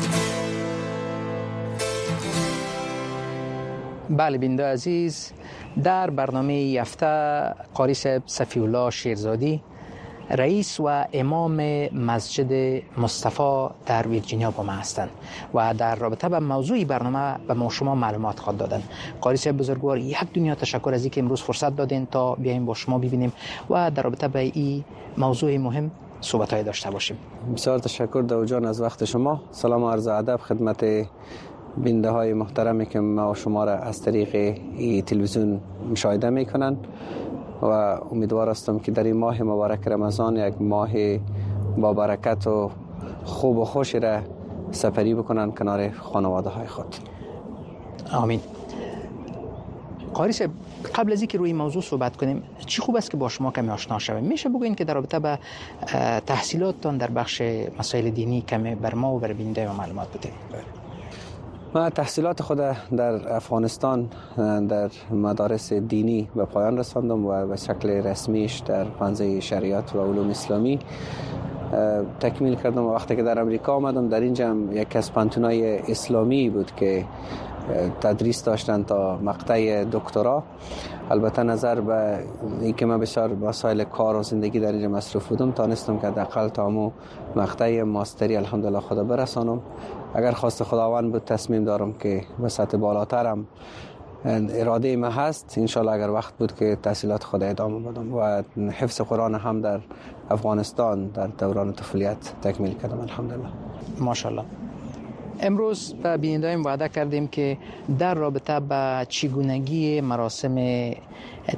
بله بیننده عزیز، در برنامه یفته قاری صاحب صفی الله شیرزادی، رئیس و امام مسجد مصطفی در ویرجینیا با ما هستند و در رابطه با موضوع برنامه به ما شما معلومات خواهد دادن. قاری صاحب بزرگوار، یک دنیا تشکر از اینکه امروز فرصت دادین تا بیایم با شما ببینیم و در رابطه با این موضوع مهم صحبت‌های داشته باشیم. بسیار تشکر داود جان از وقت شما. سلام و عرض ادب خدمت بیننده های محترمی که ما و شما را از طریق ای تلویزیون مشاهده میکنن و امیدوار هستم که در این ماه مبارک رمضان یک ماه با برکت و خوب و خوش را سپری بکنن کنار خانواده های خود. آمین. قاری صاحب، قبل از اینکه روی موضوع صحبت کنیم، چی خوب است که با شما کمی آشنا شویم. میشه بگوین که در رابطه با تحصیلاتتان در بخش مسائل دینی کمی بر ما و بر بیننده ما معلومات بدید؟ من تحصیلات خود در افغانستان در مدارس دینی به پایان رساندم و به شکل رسمیش در حوزه شریعت و علوم اسلامی تکمیل کردم. و وقتی که در امریکا آمدم، در اینجا یک از پانتونای اسلامی بود که تدریس داشتن تا مقطع دکترا. البته نظر به اینکه من بسیار مسائل کار و زندگی در اینجا مصروف بودم، تانستم که حداقل تا همون مقطع ماستری الحمدلله خدا برسانم. اگر خواست خداوند بود تصمیم دارم که به سطح بالاترم اراده ما هست، انشالله اگر وقت بود که تحصیلات خود ادامه بدم و حفظ قرآن هم در افغانستان در دوران طفولیت تکمیل کردم الحمدلله. ماشاءالله. امروز به بیننده‌ایم وعده کردیم که در رابطه با چگونگی مراسم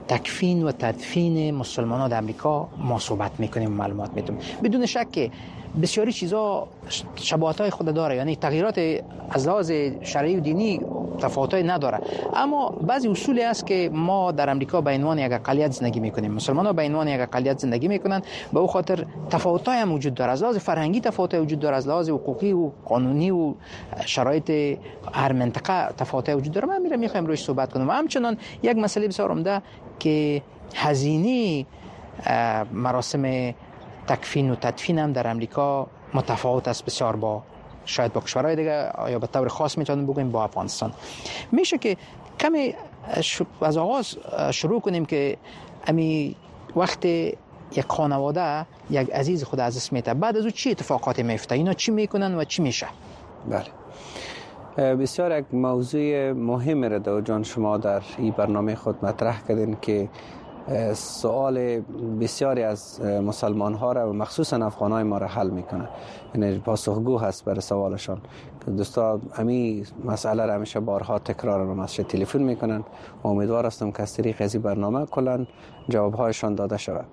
تکفین و تدفین مسلمانان در امریکا ما صحبت میکنیم و معلومات میدیم. بدون شک که بسیاری چیزا شباهت‌های خود داره، یعنی تغییرات از لحاظ شرعی و دینی تفاوت‌های نداره، اما بعضی اصولی است که ما در امریکا به عنوان یک اقلیت زندگی می‌کنیم، مسلمان‌ها به عنوان یک اقلیت زندگی می‌کنن، به او خاطر تفاوت‌های هم وجود داره، از لحاظ فرهنگی تفاوت‌های وجود داره، از لحاظ حقوقی و قانونی و شرایط هر منطقه تفاوت‌های وجود داره. من میرم می‌خوایم روش صحبت کنم. و همچنان یک مسئله بسیار عمده که هزینه مراسم تکفین و تدفین هم در امریکا متفاوت است بسیار با شاید با کشورهای دیگه، یا به طور خاص میتونیم بگیم با افغانستان. میشه که کمی از آغاز شروع کنیم که امی وقت یک خانواده یک عزیز خود از دست میده، بعد از او چی اتفاقاتی میفته؟ اینا چی میکنن و چی میشه؟ بله، بسیار یک موضوع مهم را دو جان شما در این برنامه خود مطرح کردین که سوال بسیاری از مسلمان ها را و مخصوصا افغان های ما را حل میکنه، یعنی پاسخگو هست برای سوالشان. دوستا امی مسئله را همیشه بارها تکرار رو مسجد تلفن میکنن و امیدوار هستم که از طریق از این برنامه کلا جوابهایشان داده شود.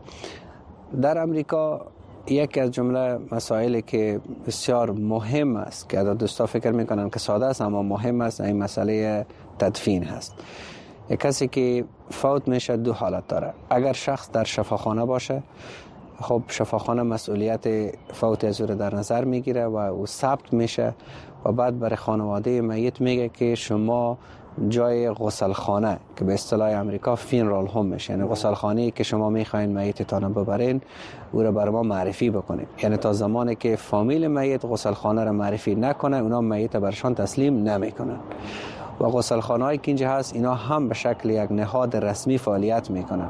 در امریکا یکی از جمله مسائلی که بسیار مهم است که دوستا فکر میکنن که ساده است اما مهم است، این مسئله تدفین هست. یک کسی که فوت میشه دو حالت داره. اگر شخص در شفاخانه باشه، خب شفاخانه مسئولیت فوت از او را در نظر میگیره و او ثبت میشه و بعد برای خانواده میت میگه که شما جای غسلخانه که به اصطلاح امریکا فینرال هوم میشه، یعنی غسلخانه‌ای که شما میخواین میتتان ببرین او را برای ما معرفی بکنید. یعنی تا زمانی که فامیل میت غسلخانه را معرفی نکنه اونا میت برشان تسلیم نمیکنن. و غسلخانه‌هایی که اینجا هست اینا هم به شکل یک نهاد رسمی فعالیت میکنن.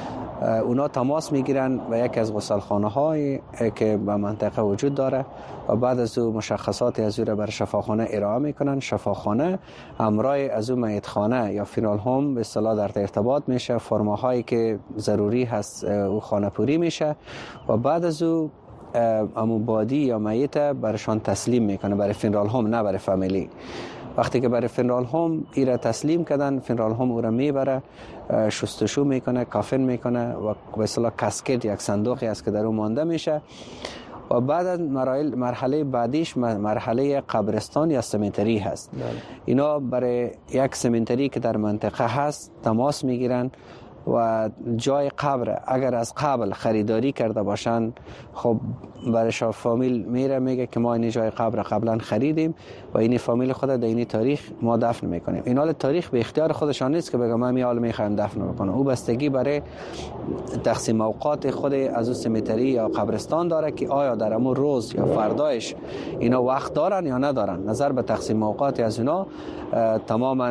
اونا تماس میگیرن و یکی از غسلخانه‌هایی که به منطقه وجود داره و بعد از او مشخصات از او را بر شفاخانه ارائه میکنن. شفاخانه همراه از او میتخانه یا فینال هوم به اصطلاح در ارتباط میشه، فرماهایی که ضروری هست او خانه پوری میشه و بعد از او امو بادی یا میت برشان تسلیم میکنه، برای فینال هوم نه برای فامیلی. وقتی که برای فینرال هوم ایره تسلیم کردن، فینرال هوم او را میبره، شستشو میکنه، کافن میکنه و به اصطلاح کاسکت یک صندوقی است که در اون مانده میشه و بعد از مرحله بعدیش مرحله قبرستان یا سمنتری هست. بله. اینا برای یک سمنتری که در منطقه هست تماس میگیرن و جای قبر اگر از قبل خریداری کرده باشن، خب برای فامیل میره میگه که ما این جای قبر قبلا خریدیم و این فامیل خود در این تاریخ ما دفن میکنیم. این حال تاریخ به اختیار خودشان نیست که بگم من می حال میخوایم دفن بکنم. او بستگی برای تقسیم اوقات خود از او سمتری یا قبرستان داره که آیا در امون روز یا فردایش اینا وقت دارن یا ندارن. نظر به تقسیم اوقات از اینا تماما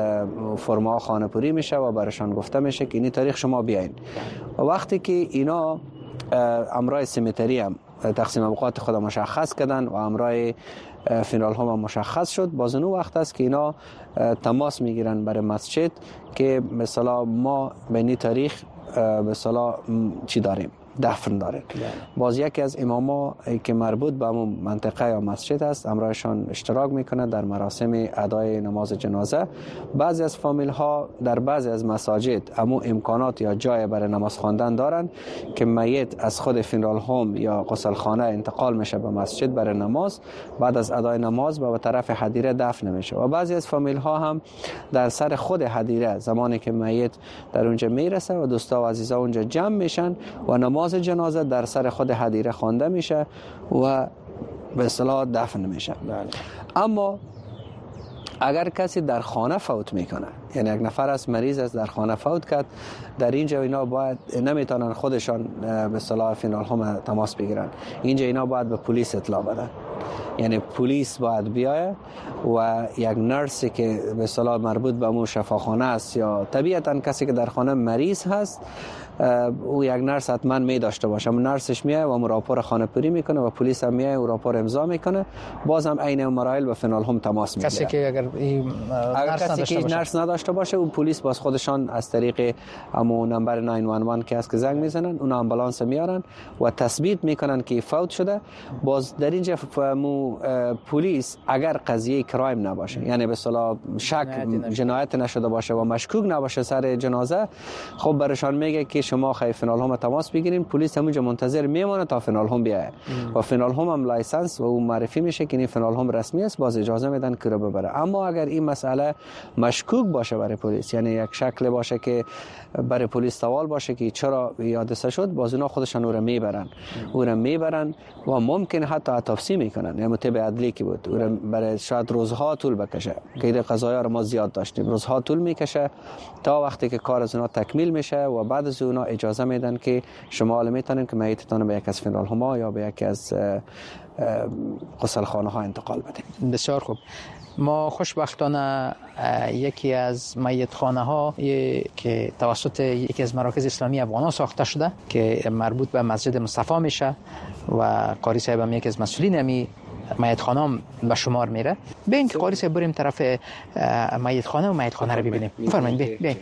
فرما خانه پوری میشه و برشان گفته میشه که این تاریخ شما بیاین. و وقتی که اینا امرای سمتری هم تقسیم اوقات خود مشخص کردن و امرای فینال هم مشخص شد، باز اون وقت است که اینا تماس میگیرن برای مسجد که مثلا ما به این تاریخ مثلا چی داریم، دفن داره. باز یکی از اماما که مربوط به همون منطقه یا مسجد است امرایشان اشتراک میکنه در مراسم ادای نماز جنازه. بعضی از فامیل ها در بعضی از مساجد همون امکانات یا جای برای نماز خواندن دارن که میت از خود فینرال هوم یا غسلخانه انتقال میشه به مسجد برای نماز، بعد از ادای نماز به طرف حدیره دفن میشه. و بعضی از فامیل ها هم در سر خود حدیره زمانی که میت در اونجا میرسه و دوستا و عزیزا اونجا جمع میشن و نماز جنازه در سر خود حدیره خوانده میشه و به اصطلاح دفن میشه. اما اگر کسی در خانه فوت میکنه، یعنی یک نفر از مریض از در خانه فوت کرد، در اینجا اینا باید نمیتونن خودشان به اصطلاح فینال هم تماس بگیرن. اینجا اینا باید به پلیس اطلاع بدن، یعنی پلیس باید بیایه و یک نرسی که به اصطلاح مربوط به اون شفاخانه است یا طبیعتا کسی که در خانه مریض هست او یک نرس حتما می داشته باشه. اون نرسش میاد و اون راپور خانه پوری میکنه و پلیس هم میاد و راپور امضا میکنه. باز هم عین مراحل به فینال هم تماس میگیره. کسی که اگر این اگر کسی که باشه. نرس نداشته باشه اون پلیس باز خودشان از طریق همون نمبر نه یک یک که است که زنگ میزنن، اون آمبولانس میارن و تثبیت میکنن که فوت شده. باز در اینجا امو پلیس اگر قضیه کرایم نباشه، یعنی به اصطلاح شک جنایت نشده باشه و مشکوک نباشه سر جنازه، خب برشان میگه که شما خیلی فینال هم تماس بگیرین، پلیس همونجا منتظر میمونه تا فینال هم بیاد و فینال هم هم لایسنس و اون معرفی میشه که این فینال هم رسمی است، باز اجازه میدن که رو ببره. اما اگر این مسئله مشکوک باشه برای پلیس، یعنی یک شکل باشه که برای پلیس سوال باشه که چرا حادثه شد، باز اونا خودشان او را میبرن او را میبرن و ممکن حتی اتوپسی میکنن، یعنی طب عدلی که بود او را برای شاید روزها طول بکشه که این قضایا رو ما زیاد داشتیم، روزها طول میکشه تا وقتی که کار از اونا تکمیل میشه و بعد از اونا اجازه میدن که شما حالا میتونین که میتتون به یک از فینال هما یا به یک از غسلخانه ها انتقال بدین. بسیار خوب. ما خوشبختانه یکی از میتخانه ها که توسط یکی از مراکز اسلامی افغانان ساخته شده که مربوط به مسجد مصطفی میشه و قاری صاحب هم یکی از مسئولین همی میتخانه هم به شمار میره. بیاین که قاری صاحب بریم طرف میتخانه و میتخانه رو ببینیم. فرمایید بیاین.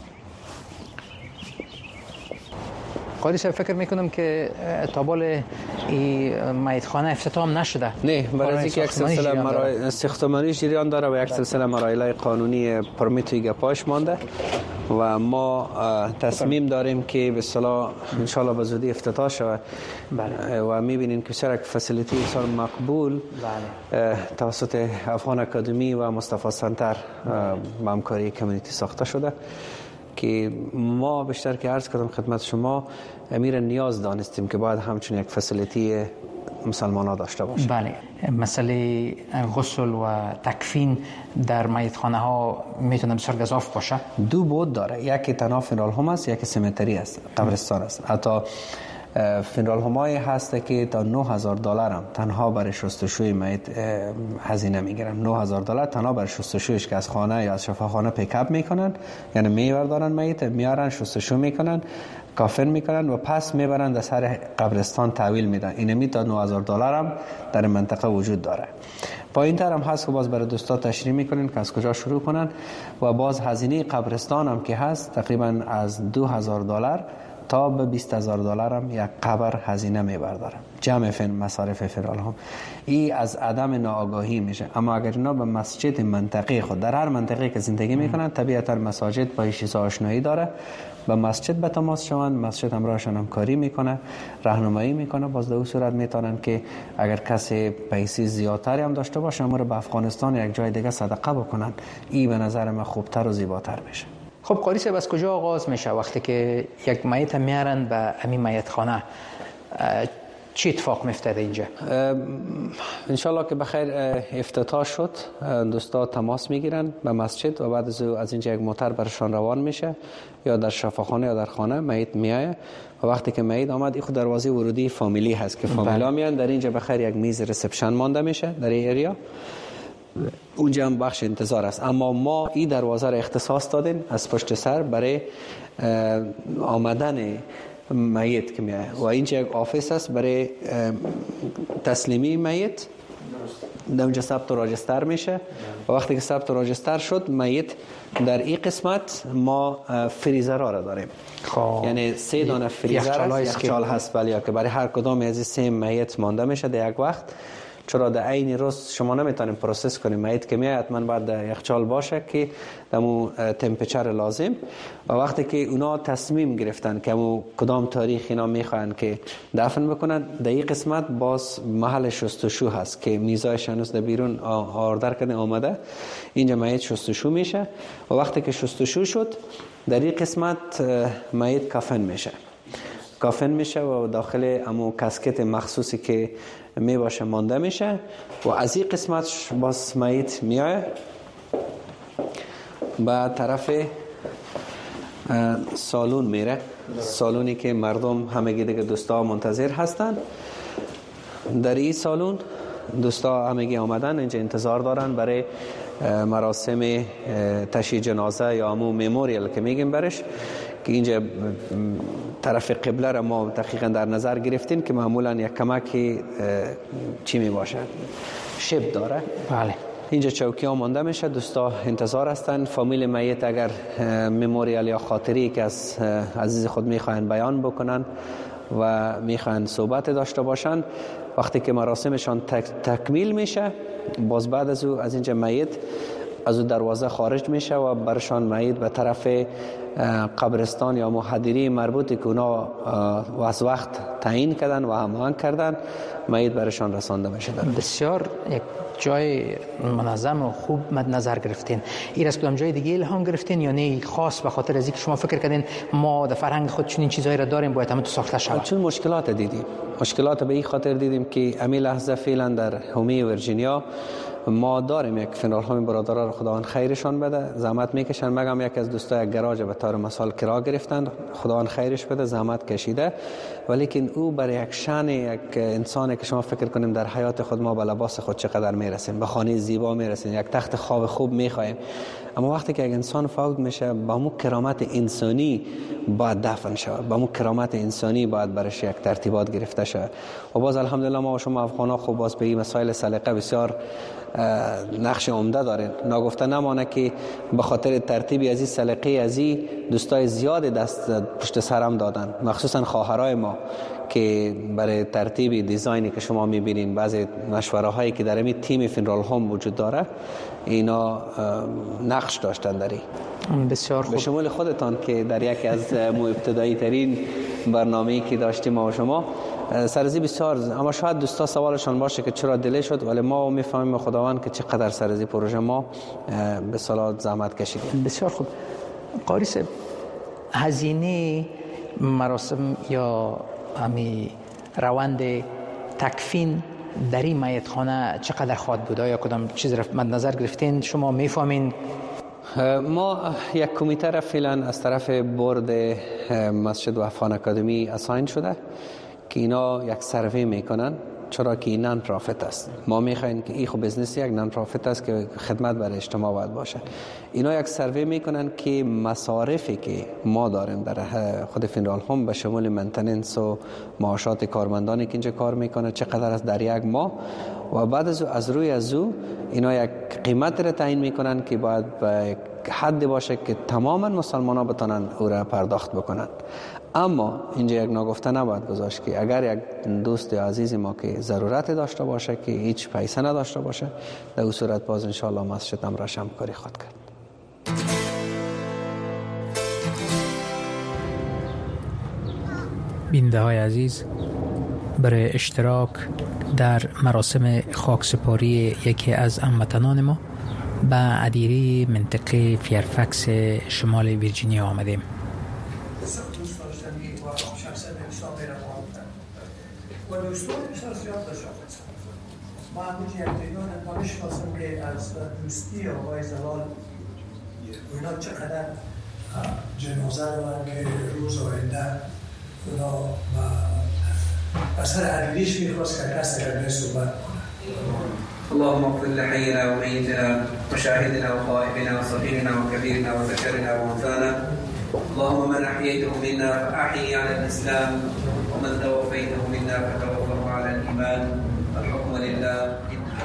قاری صاحب فکر میکنم که تا بال این میتخانه افتتاح نشده. نه، برای اینکه یک سلسله مراحل ساختمانی جریان داره و یک سلسله مراحل قانونی پرمیت و گپاش مانده و ما تصمیم داریم که به اصطلاح ان شاء الله به زودی افتتاح شود. بله. و میبینین که چرا فسیلیتی بسیار مقبول بله. توسط افغان اکادمی و مصطفی سنتر با همکاری کمیونیتی ساخته شده که ما بیشتر که عرض کردم خدمت شما امیر نیاز دانستیم که باید همچون یک فسیلیتی مسلمان ها داشته باشه. بله. مسئله غسل و تکفین در میتخانه ها میتونه بسیار گزاف باشه. دو بود داره، یکی تنها فینال هم است، یکی سمتری است، قبرستان است. حتی فینال همایی هست که تا نه هزار دلار هم تنها برای شستشوی میت هزینه میگیرن. نه هزار دلار تنها برای شستشویش که از خانه یا از شفاخانه پیکاپ میکنن، یعنی میوردارن میت میارن شستشو میکنن کافن میکنن و پس میبرن در سر قبرستان تحویل میدن. اینمی تا نه هزار دلار هم در منطقه وجود داره. پایین تر هم هست که باز برای دوستا تشریح میکنن که از کجا شروع کنن و باز هزینه قبرستان هم که هست تقریبا از دو هزار دلار تا به بیست هزار دلار هم یک قبر هزینه میبرداره. جمع فن مصارف فینال هم این از عدم ناآگاهی میشه. اما اگر اینا به مسجد منطقه خود در هر منطقه که زندگی میکنن طبیعتا مساجد با چیز آشنایی داره، به مسجد به تماس شوند، مسجد همراهشان همکاری میکنه، راهنمایی میکنه. باز در اون صورت میتونن که اگر کسی پیسې زیادتری هم داشته باشه اما رو به افغانستان یک جای دیگه صدقه بکنن، این به نظر من خوبتر و زیباتر میشه. خب قاری صاحب از کجا آغاز میشه وقتی که یک میت میارن به همین میتخانه؟ چی اتفاق میفتده اینجا؟ انشالله که بخیر افتتاح شد، دوستا تماس میگیرن به مسجد و بعد از از اینجا یک موتر برشان روان میشه یا در شفاخانه یا در خانه میت میایه و وقتی که میت آمد این خود دروازه ورودی فامیلی هست که فامیلا میان در اینجا بخیر یک میز ریسپشن مانده میشه در این ایریا، اونجا هم بخش انتظار است. اما ما این دروازه را اختصاص دادیم از پشت سر برای آمدن میت که میاد و اینجا یک آفیس است برای تسلیمی میت. اونجا ثبت و راجستر میشه و وقتی که ثبت و راجستر شد میت در این قسمت ما فریزر را داریم. خب یعنی سه دانه فریزر است، یخچال هست بله که برای هر کدام از این سه میت مانده میشه در یک وقت. چرا در عین روز شما نمیتونیم پروسس کنیم میت که میاد حتما باید در یخچال باشه که دمو تمپرچر لازم و وقتی که اونا تصمیم گرفتن که مو کدام تاریخ اینا میخوان که دفن بکنن در این قسمت باز محل شستشو هست که میزایش هنوز در بیرون آردر کرده آمده. اینجا میت شستشو میشه و وقتی که شستشو شد در این قسمت میت کافن میشه کافن میشه و داخل امو کاسکت مخصوصی که می باشه مانده میشه و از این قسمت باز میت میاد به طرف سالون میره، سالونی که مردم همگی دیگه دوستا منتظر هستن. در این سالون دوستا همگی آمدن اینجا انتظار دارن برای مراسم تشییع جنازه یا همون مموریال که میگیم برش که اینجا طرف قبله را ما دقیقا در نظر گرفتیم که معمولا یک کمکی چی می باشه شب داره. بله. اینجا چوکی ها مانده میشه، دوستا انتظار هستن. فامیل میت اگر مموریال یا خاطری که از عزیز خود میخواین بیان بکنن و میخوان صحبت داشته باشند. وقتی که مراسمشان تک تکمیل میشه، باز بعد از او از اینجا میت از دروازه خارج میشه و برشان میت به طرف قبرستان یا محضری مربوطی که اونا از وقت تعیین کردن و هماهنگ کردن میت برشان رسانده میشه. بسیار یک جای منظم و خوب مد نظر گرفتین. این از کدام جای دیگه الهام گرفتین یا نه خاص به خاطر از اینکه شما فکر کردین ما در فرهنگ خود چنین چیزایی را داریم باید همون تو ساخته شود؟ چون مشکلات دیدیم، مشکلات به این خاطر دیدیم که امی لحظه فعلا در هومی ورجینیا ما داریم یک فنرال هوم برادران را خداوند خیرشان بده، زحمت میکشن. مگم یک از دوستای گراج به طور مثال کرا گرفتن، خداوند خیرش بده، زحمت کشیده، ولیکن او برای یک شان یک انسانی که شما فکر کنیم در حیات خود ما به لباس خود چقدر میرسیم، به خانه زیبا میرسیم، یک تخت خواب خوب میخوایم، اما وقتی که یک انسان فوت میشه با مو کرامت انسانی باید دفن شود، با مو کرامت انسانی باید برش یک ترتیبات گرفته شود. و باز الحمدلله ما و شما افغانا خوب باز به این مسائل سلیقه بسیار نقش عمده دارین. ناگفته نمانه که به خاطر ترتیبی از این سلیقه از این دوستای زیاد دست پشت سرم دادن، مخصوصا خواهرای ما که برای ترتیب دیزاینی که شما میبینین بعضی مشوره هایی که در این تیم فنرال هوم وجود داره اینا نقش داشتن داری. بسیار خوب. به شمول خودتان که در یکی از ابتدایی ترین برنامه‌ای که داشتیم ما و شما سرزی بسیار، اما شاید دوستا سوالشان باشه که چرا دلی شد، ولی ما میفهمیم خداوند که چقدر سرزی پروژه ما به صلاح زحمت کشیدیم. بسیار خوب. قاری صاحب، هزینه مراسم یا همی روند تکفین در این میتخانه چقدر خواهد بود؟ یا کدام چیز را مد نظر گرفتین شما میفهمین؟ ما یک کمیته را فعلا از طرف بورد مسجد وفان اکادمی اساین شده که اینا یک سروی میکنن، چرا که این نان پرافیت است. ما میخوایم که این خو بزنس یک نان پرافیت است که خدمت برای اجتماع باید باشه. اینا یک سروی میکنن که مصارفی که ما داریم در خود فنرال هوم به شمول منتننس و معاشات کارمندانی که اینجا کار میکنه چقدر است در یک ماه، و بعد از از روی از او اینا یک قیمت را تعیین میکنن که باید به حد باشه که تماما مسلمان ها بتانن او را پرداخت بکنن. اما اینجا یک ناگفته نباید گذاشت که اگر یک دوست عزیز ما که ضرورت داشته باشه که هیچ پیسه نداشته باشه، در اون صورت باز انشاءالله مسجد هم را همکاری خود کرد. بیننده های عزیز، برای اشتراک در مراسم خاکسپاری یکی از هموطنان ما به ادیره منطقه فیرفکس شمال ویرجینیا آمدیم. محمود یکتگان دانشناسم که از دوستی آقای زلال اینا چقدر جنازه دارن که روز آینده خدا و اثر عدلیش میخواست که کس تقدر صحبت کنه. اللهم اغفر لحينا وميتنا وشاهدنا وغائبنا وصغيرنا وكبيرنا وذكرنا وانثانا. اللهم من احييته منا فاحيه على الاسلام ومن توفيته منا فتوفه على الايمان. الحكم لله.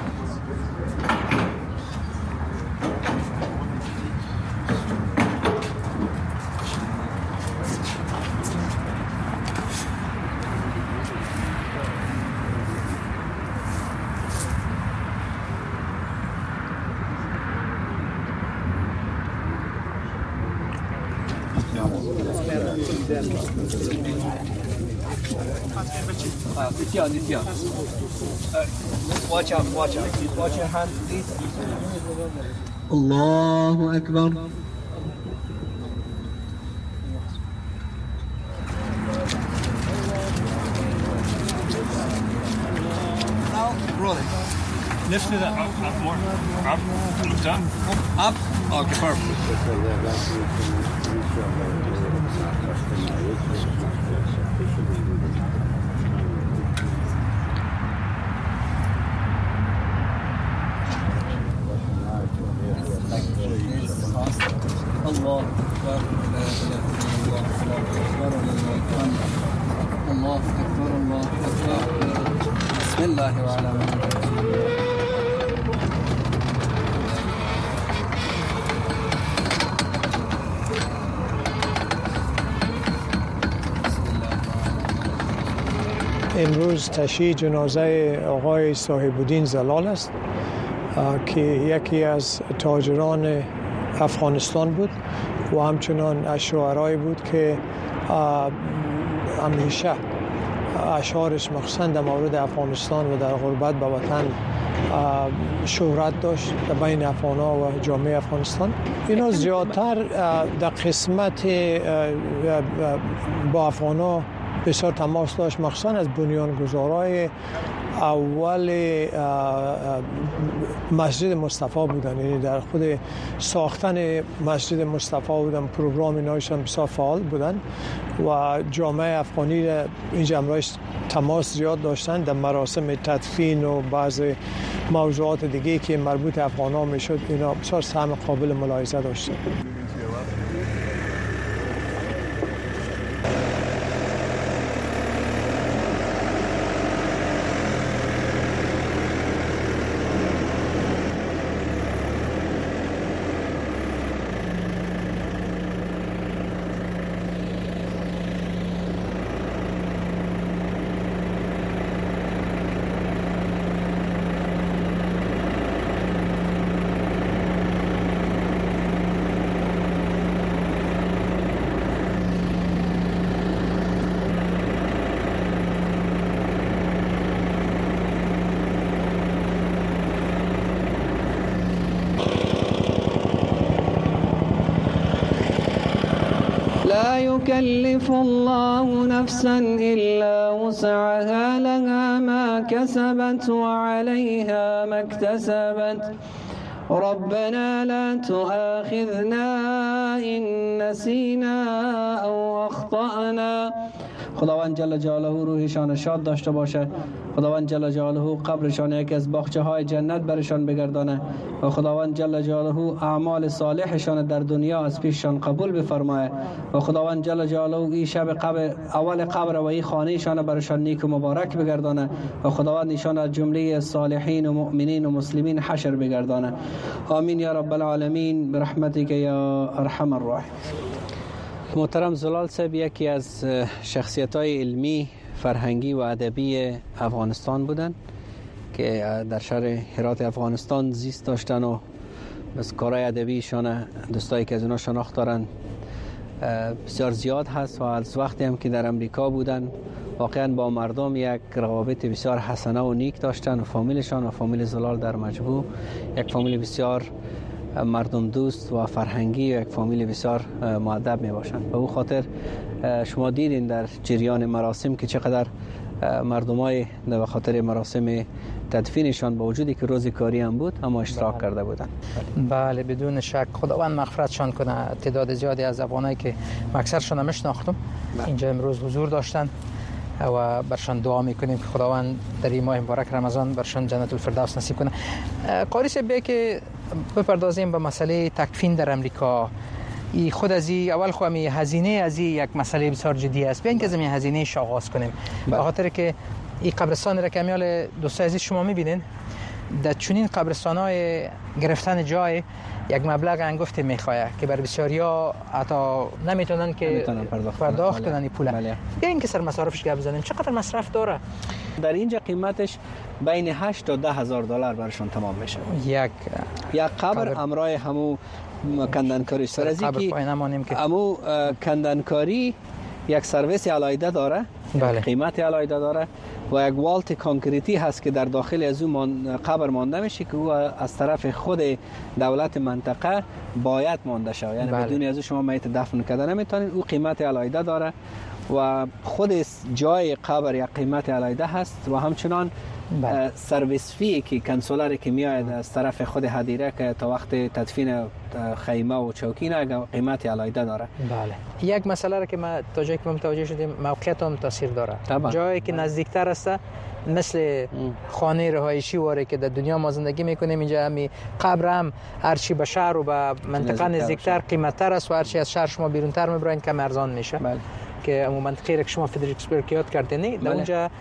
Watch out, watch out. Watch your hand, please. Allahu Akbar. Now, roll it. Lift it up, up, up more. Up, done. Up. Okay, perfect. الله أكبر لا إله إلا الله الله أكبر الله أكبر بسم الله وعلى محمد. امروز تشییع جنازه آقای صاحب‌الدین زلال است که یکی از تاجران افغانستان بود و همچنان از شاعرایی بود که همیشه اشعارش مخصوصا در مورد افغانستان و در غربت به وطن شهرت داشت در بین افغان‌ها و جامعه افغانستان. اینا زیادتر در قسمت با افغان‌ها بسیار تماس داشت، مخصوصا از بنیانگذارای اول مسجد مصطفی بودن، یعنی در خود ساختن مسجد مصطفی بودن، پروگرام اینایشان بسیار فعال بودن و جامعه افغانی اینجا امروز تماس زیاد داشتن در مراسم تدفین و بعض موضوعات دیگه که مربوط افغان‌ها میشد. اینا بسیار سهم قابل ملاحظه داشتن. لا يكلف الله نفسا إلا وسعها لها ما كسبت وعليها ما اكتسبت ربنا لا تؤاخذنا إن نسينا أو أخطأنا. خداوند جل جلاله روحشان شاد داشته باشه، خداوند جل جلاله قبرشان یکی از باغچه های جنت برشان بگردانه و خداوند جل جلاله اعمال صالحشان در دنیا از پیششان قبول بفرمایه و خداوند جل جلاله این شب قبر اول قبر و این خانهشان برشان نیک و مبارک بگردانه و خداوند ایشان از جمله صالحین و مؤمنین و مسلمین حشر بگردانه. آمین یا رب العالمین برحمتک یا ارحم الراحمین. محترم زلال صاحب یکی از شخصیت‌های علمی، فرهنگی و ادبی افغانستان بودند که در شهر هرات افغانستان زیست داشتن و بس کارهای ادبیشان دوستایی که از اونا شناخت دارن بسیار زیاد هست و از وقتی هم که در امریکا بودن واقعا با مردم یک روابط بسیار حسنه و نیک داشتن و فامیلشان و فامیل زلال در مجبور یک فامیل بسیار مردم دوست و فرهنگی و یک فامیل بسیار مؤدب می باشند. به او خاطر شما دیدین در جریان مراسم که چقدر مردمای به خاطر مراسم تدفینشان با وجودی که روز کاری هم بود اما اشتراک کرده بودند. بله بدون شک خداوند مغفرتشان کنه. تعداد زیادی از افغانایی که اکثرشون هم میشناختم اینجا امروز حضور داشتن و برشان دعا میکنیم که خداوند در این ماه مبارک رمضان برشان جنت الفردوس نصیب کنه. قاری صاحب بیا که بپردازیم به مسئله تکفین در امریکا. ای خود از این اول خو می هزینه از این یک مسئله بسیار جدی است. بیاین که از این هزینه ش آغاز کنیم. به خاطر که این قبرستان را که میال دوستای عزیز شما میبینین در چنین قبرستانای گرفتن جای یک مبلغ انگفت میخواه که بر بسیاریا حتی نمیتونن که پرداخت, پرداخت کنن این پول. بله. بیاین که سر مصارفش گپ بزنیم. چقدر مصرف داره؟ در اینجا قیمتش بین هشت تا ده هزار دلار برشون تمام میشه. یک یک قبر امرای همو کندنکاری سر از اینکه همو کندنکاری یک سرویس علایده داره. بله. قیمت علایده داره و یک والت کانکریتی هست که در داخل از اون قبر مانده میشه که او از طرف خود دولت منطقه باید مانده شه، یعنی بله. بدون از شما میت دفن کردن نمیتونید. او قیمت علایده داره و خود جای قبر یک قیمت علایده هست و همچنان بله. سرویس فی که کنسولری که میاد از طرف خود هدیره که تا وقت تدفین خیمه و چوکینه قیمت علایده داره. بله. یک مسئله را که ما تا جایی که متوجه شدیم موقعیت هم تاثیر داره. طبعا. جایی که نزدیکتر است مثل خانه رهایشی واره که در دنیا ما زندگی میکنیم اینجا همی قبر هم هرچی به شهر و به منطقه نزدیکتر قیمتتر است و هرچی از شهر شما بیرونتر میبرین کم ارزان میشه. بله. که اون منطقه را که شما فدریکسبرگ یاد کردین در اونجا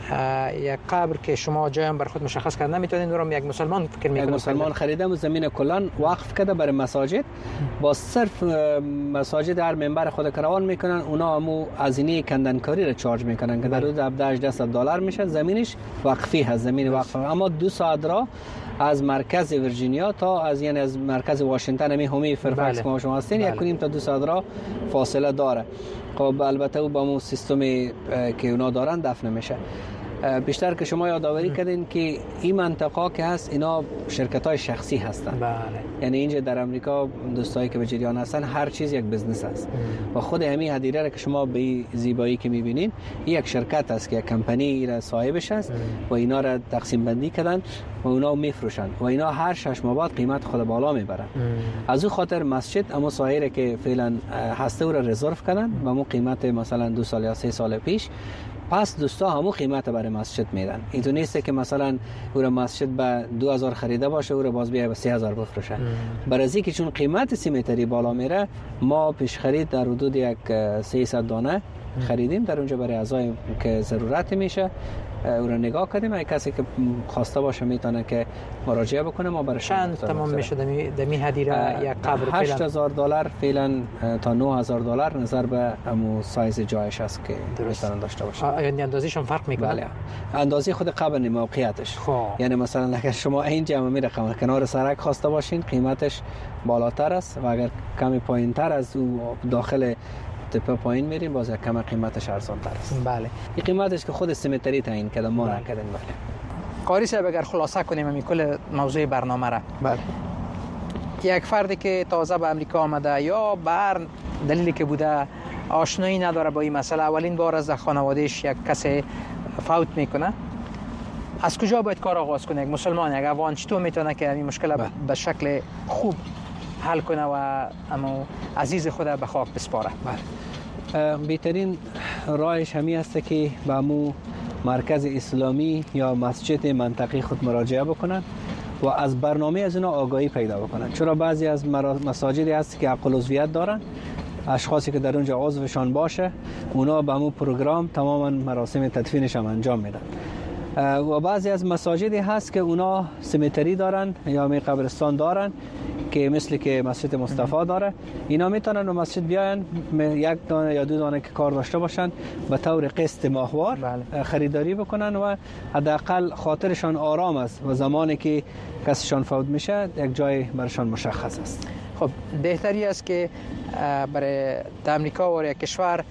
یک قبر که شما جای بر خود مشخص کردن نمیتونین اون رو یک مسلمان فکر میکنه؟ یک مسلمان خریده و زمین کلان وقف کرده برای مساجد، با صرف مساجد هر منبر خود کروان میکنن، اونا همو هزینه کندنکاری رو چارج میکنن که در حدود هفده هجده دلار میشه. زمینش وقفی هست، زمین وقف، اما دو ساعت را از مرکز ویرجینیا تا از یعنی از مرکز واشنگتن همین همی فرفکس که ما شما هستین یک کنیم تا دو ساعت را فاصله داره. خب البته او با مو سیستمی که اونا دارن دفن میشه. بیشتر که شما یادآوری کردین که این منطقه که هست اینا شرکت‌های شخصی هستن. بله. یعنی اینجا در امریکا دوستایی که به جریان هستن هر چیز یک بزنس است و خود همین هدیره را که شما به زیبایی که می‌بینین یک شرکت است که یک کمپانی را صاحبش است و اینا را تقسیم بندی کردن و اونا میفروشن و اینا هر شش ماه بعد قیمت خود بالا میبرن. از اون خاطر مسجد اما سایر که فعلا هسته او را رزرو کردن و مو قیمت مثلا دو سال یا سه سال پیش، پس دوستا همو قیمت برای مسجد میدن. اینطور نیست که مثلا او را مسجد به دو هزار خریده باشه او را باز بیا به سه هزار بفروشه. برای اینکه چون قیمت سی متری بالا میره، ما پیش خرید در حدود یک سیصد دانه خریدیم در اونجا برای اعضای که ضرورت میشه او را نگاه کردیم. اگه کسی که خواسته باشه میتونه که مراجعه بکنه. ما برای چند تمام میشه دمی دمی هدیره یک قبر؟ هشت هزار دلار فعلا تا نه هزار دلار نظر به همون سایز جایش است که میتونن داشته باشه. یعنی اندازه‌شون فرق میکنه؟ بله، اندازه خود قبر نه موقعیتش. خواه. یعنی مثلا اگر شما این جمع می رقم کنار سرک خواسته باشین قیمتش بالاتر است و اگر کمی پایینتر از او داخل تپه پایین میریم باز کم قیمتش ارزان تر است. بله. این قیمتش که خود سیمتری تعیین کرده، ما نکردیم. بله. قاری صاحب اگر خلاصه کنیم همین کل موضوع برنامه را. بله. یک فردی که تازه به امریکا آمده یا بر دلیلی که بوده آشنایی نداره با این مسئله، اولین بار از خانوادهش یک کسی فوت میکنه، از کجا باید کار آغاز کنه؟ یک مسلمان، یک افغان چطور میتونه که این مشکل بله. به شکل خوب حل کنه و اما عزیز خود به خاک بسپاره؟ بله. بهترین راهش همین است که به امو مرکز اسلامی یا مسجد منطقی خود مراجعه بکنن و از برنامه از اینا آگاهی پیدا بکنن. چرا بعضی از مساجدی هست که حق العضویت دارن، اشخاصی که در اونجا عضوشان باشه اونا به امو پروگرام تماما مراسم تدفینش هم انجام میدن. و بعضی از مساجدی هست که اونا سیمتری دارن یا می قبرستان دارن که مثل که مسجد مصطفی داره، اینا میتونن و مسجد بیاین یک دانه یا دو دانه که کار داشته باشن به طور قسط ماهوار بله. خریداری بکنن و حداقل خاطرشان آرام است و زمانی که کسشان فوت میشه یک جای برشان مشخص است. خب بهتری است که برای امریکا و یک کشور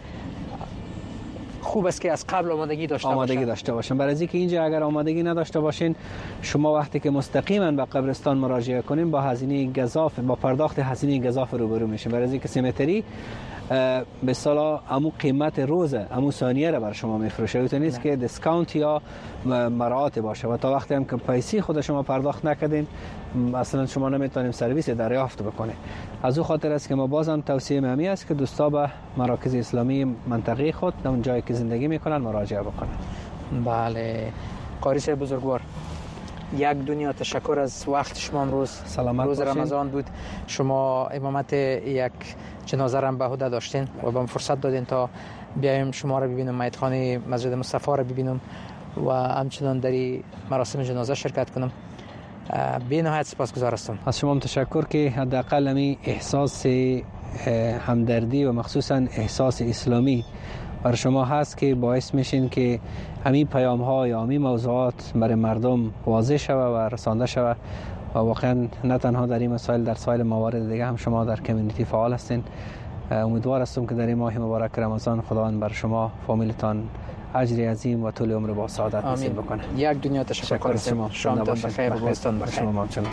خوب است که از قبل آمادگی داشته باشن. آمادگی داشته باشن. برای اینکه اینجا اگر آمادگی نداشته باشین، شما وقتی که مستقیما به قبرستان مراجعه کنین با هزینه گزاف، با پرداخت هزینه گزاف روبرو میشین. برای اینکه سیمتری به اصطلاح عمو قیمت روز عمو ثانیه را بر شما میفروشه. اون نیست که دیسکانت یا مراعات باشه و تا وقتی هم که پیسې خود شما پرداخت نکردین اصلا شما نمیتونید سرویس دریافت بکنید. از اون خاطر است که ما بازم توصیه مهمی است که دوستا به مراکز اسلامی منطقه خود در اون جایی که زندگی میکنن مراجعه بکنن. بله. قاری صاحب بزرگوار، یک دنیا تشکر از وقت شما. امروز سلامت روز باشین. رمضان بود، شما امامت یک جنازه را به عهده داشتین و به فرصت دادین تا بیایم شما را ببینم، میتخانه مسجد مصطفی را ببینم و همچنان در مراسم جنازه شرکت کنم. بی نهایت سپاسگزار هستم. از شما تشکر که حداقل می احساس همدردی و مخصوصا احساس اسلامی برای شما هست که باعث میشین که همین پیام ها یا همین موضوعات برای مردم واضح شوه و رسانده شوه و واقعا نه تنها در این مسائل، در سایر موارد دیگه هم شما در کمیونیتی فعال هستین. امیدوار هستم که در این ماه مبارک رمضان خداوند بر شما فامیلتان اجر عظیم و طول عمر با سعادت نصیب بکنه. یک دنیا تشکر از شما. شامتان بخیر، روزتان بخیر. شما همچنین.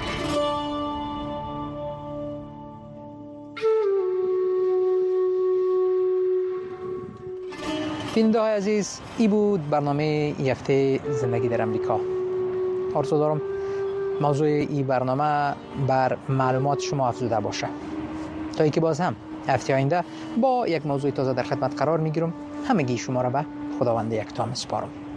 بیننده های عزیز، ای بود برنامه یک هفته زندگی در امریکا. آرزو دارم موضوع این برنامه بر معلومات شما افزوده باشه. تا اینکه باز هم هفته آینده با یک موضوع تازه در خدمت قرار میگیرم. همگی شما را به خداوند یکتا میسپارم.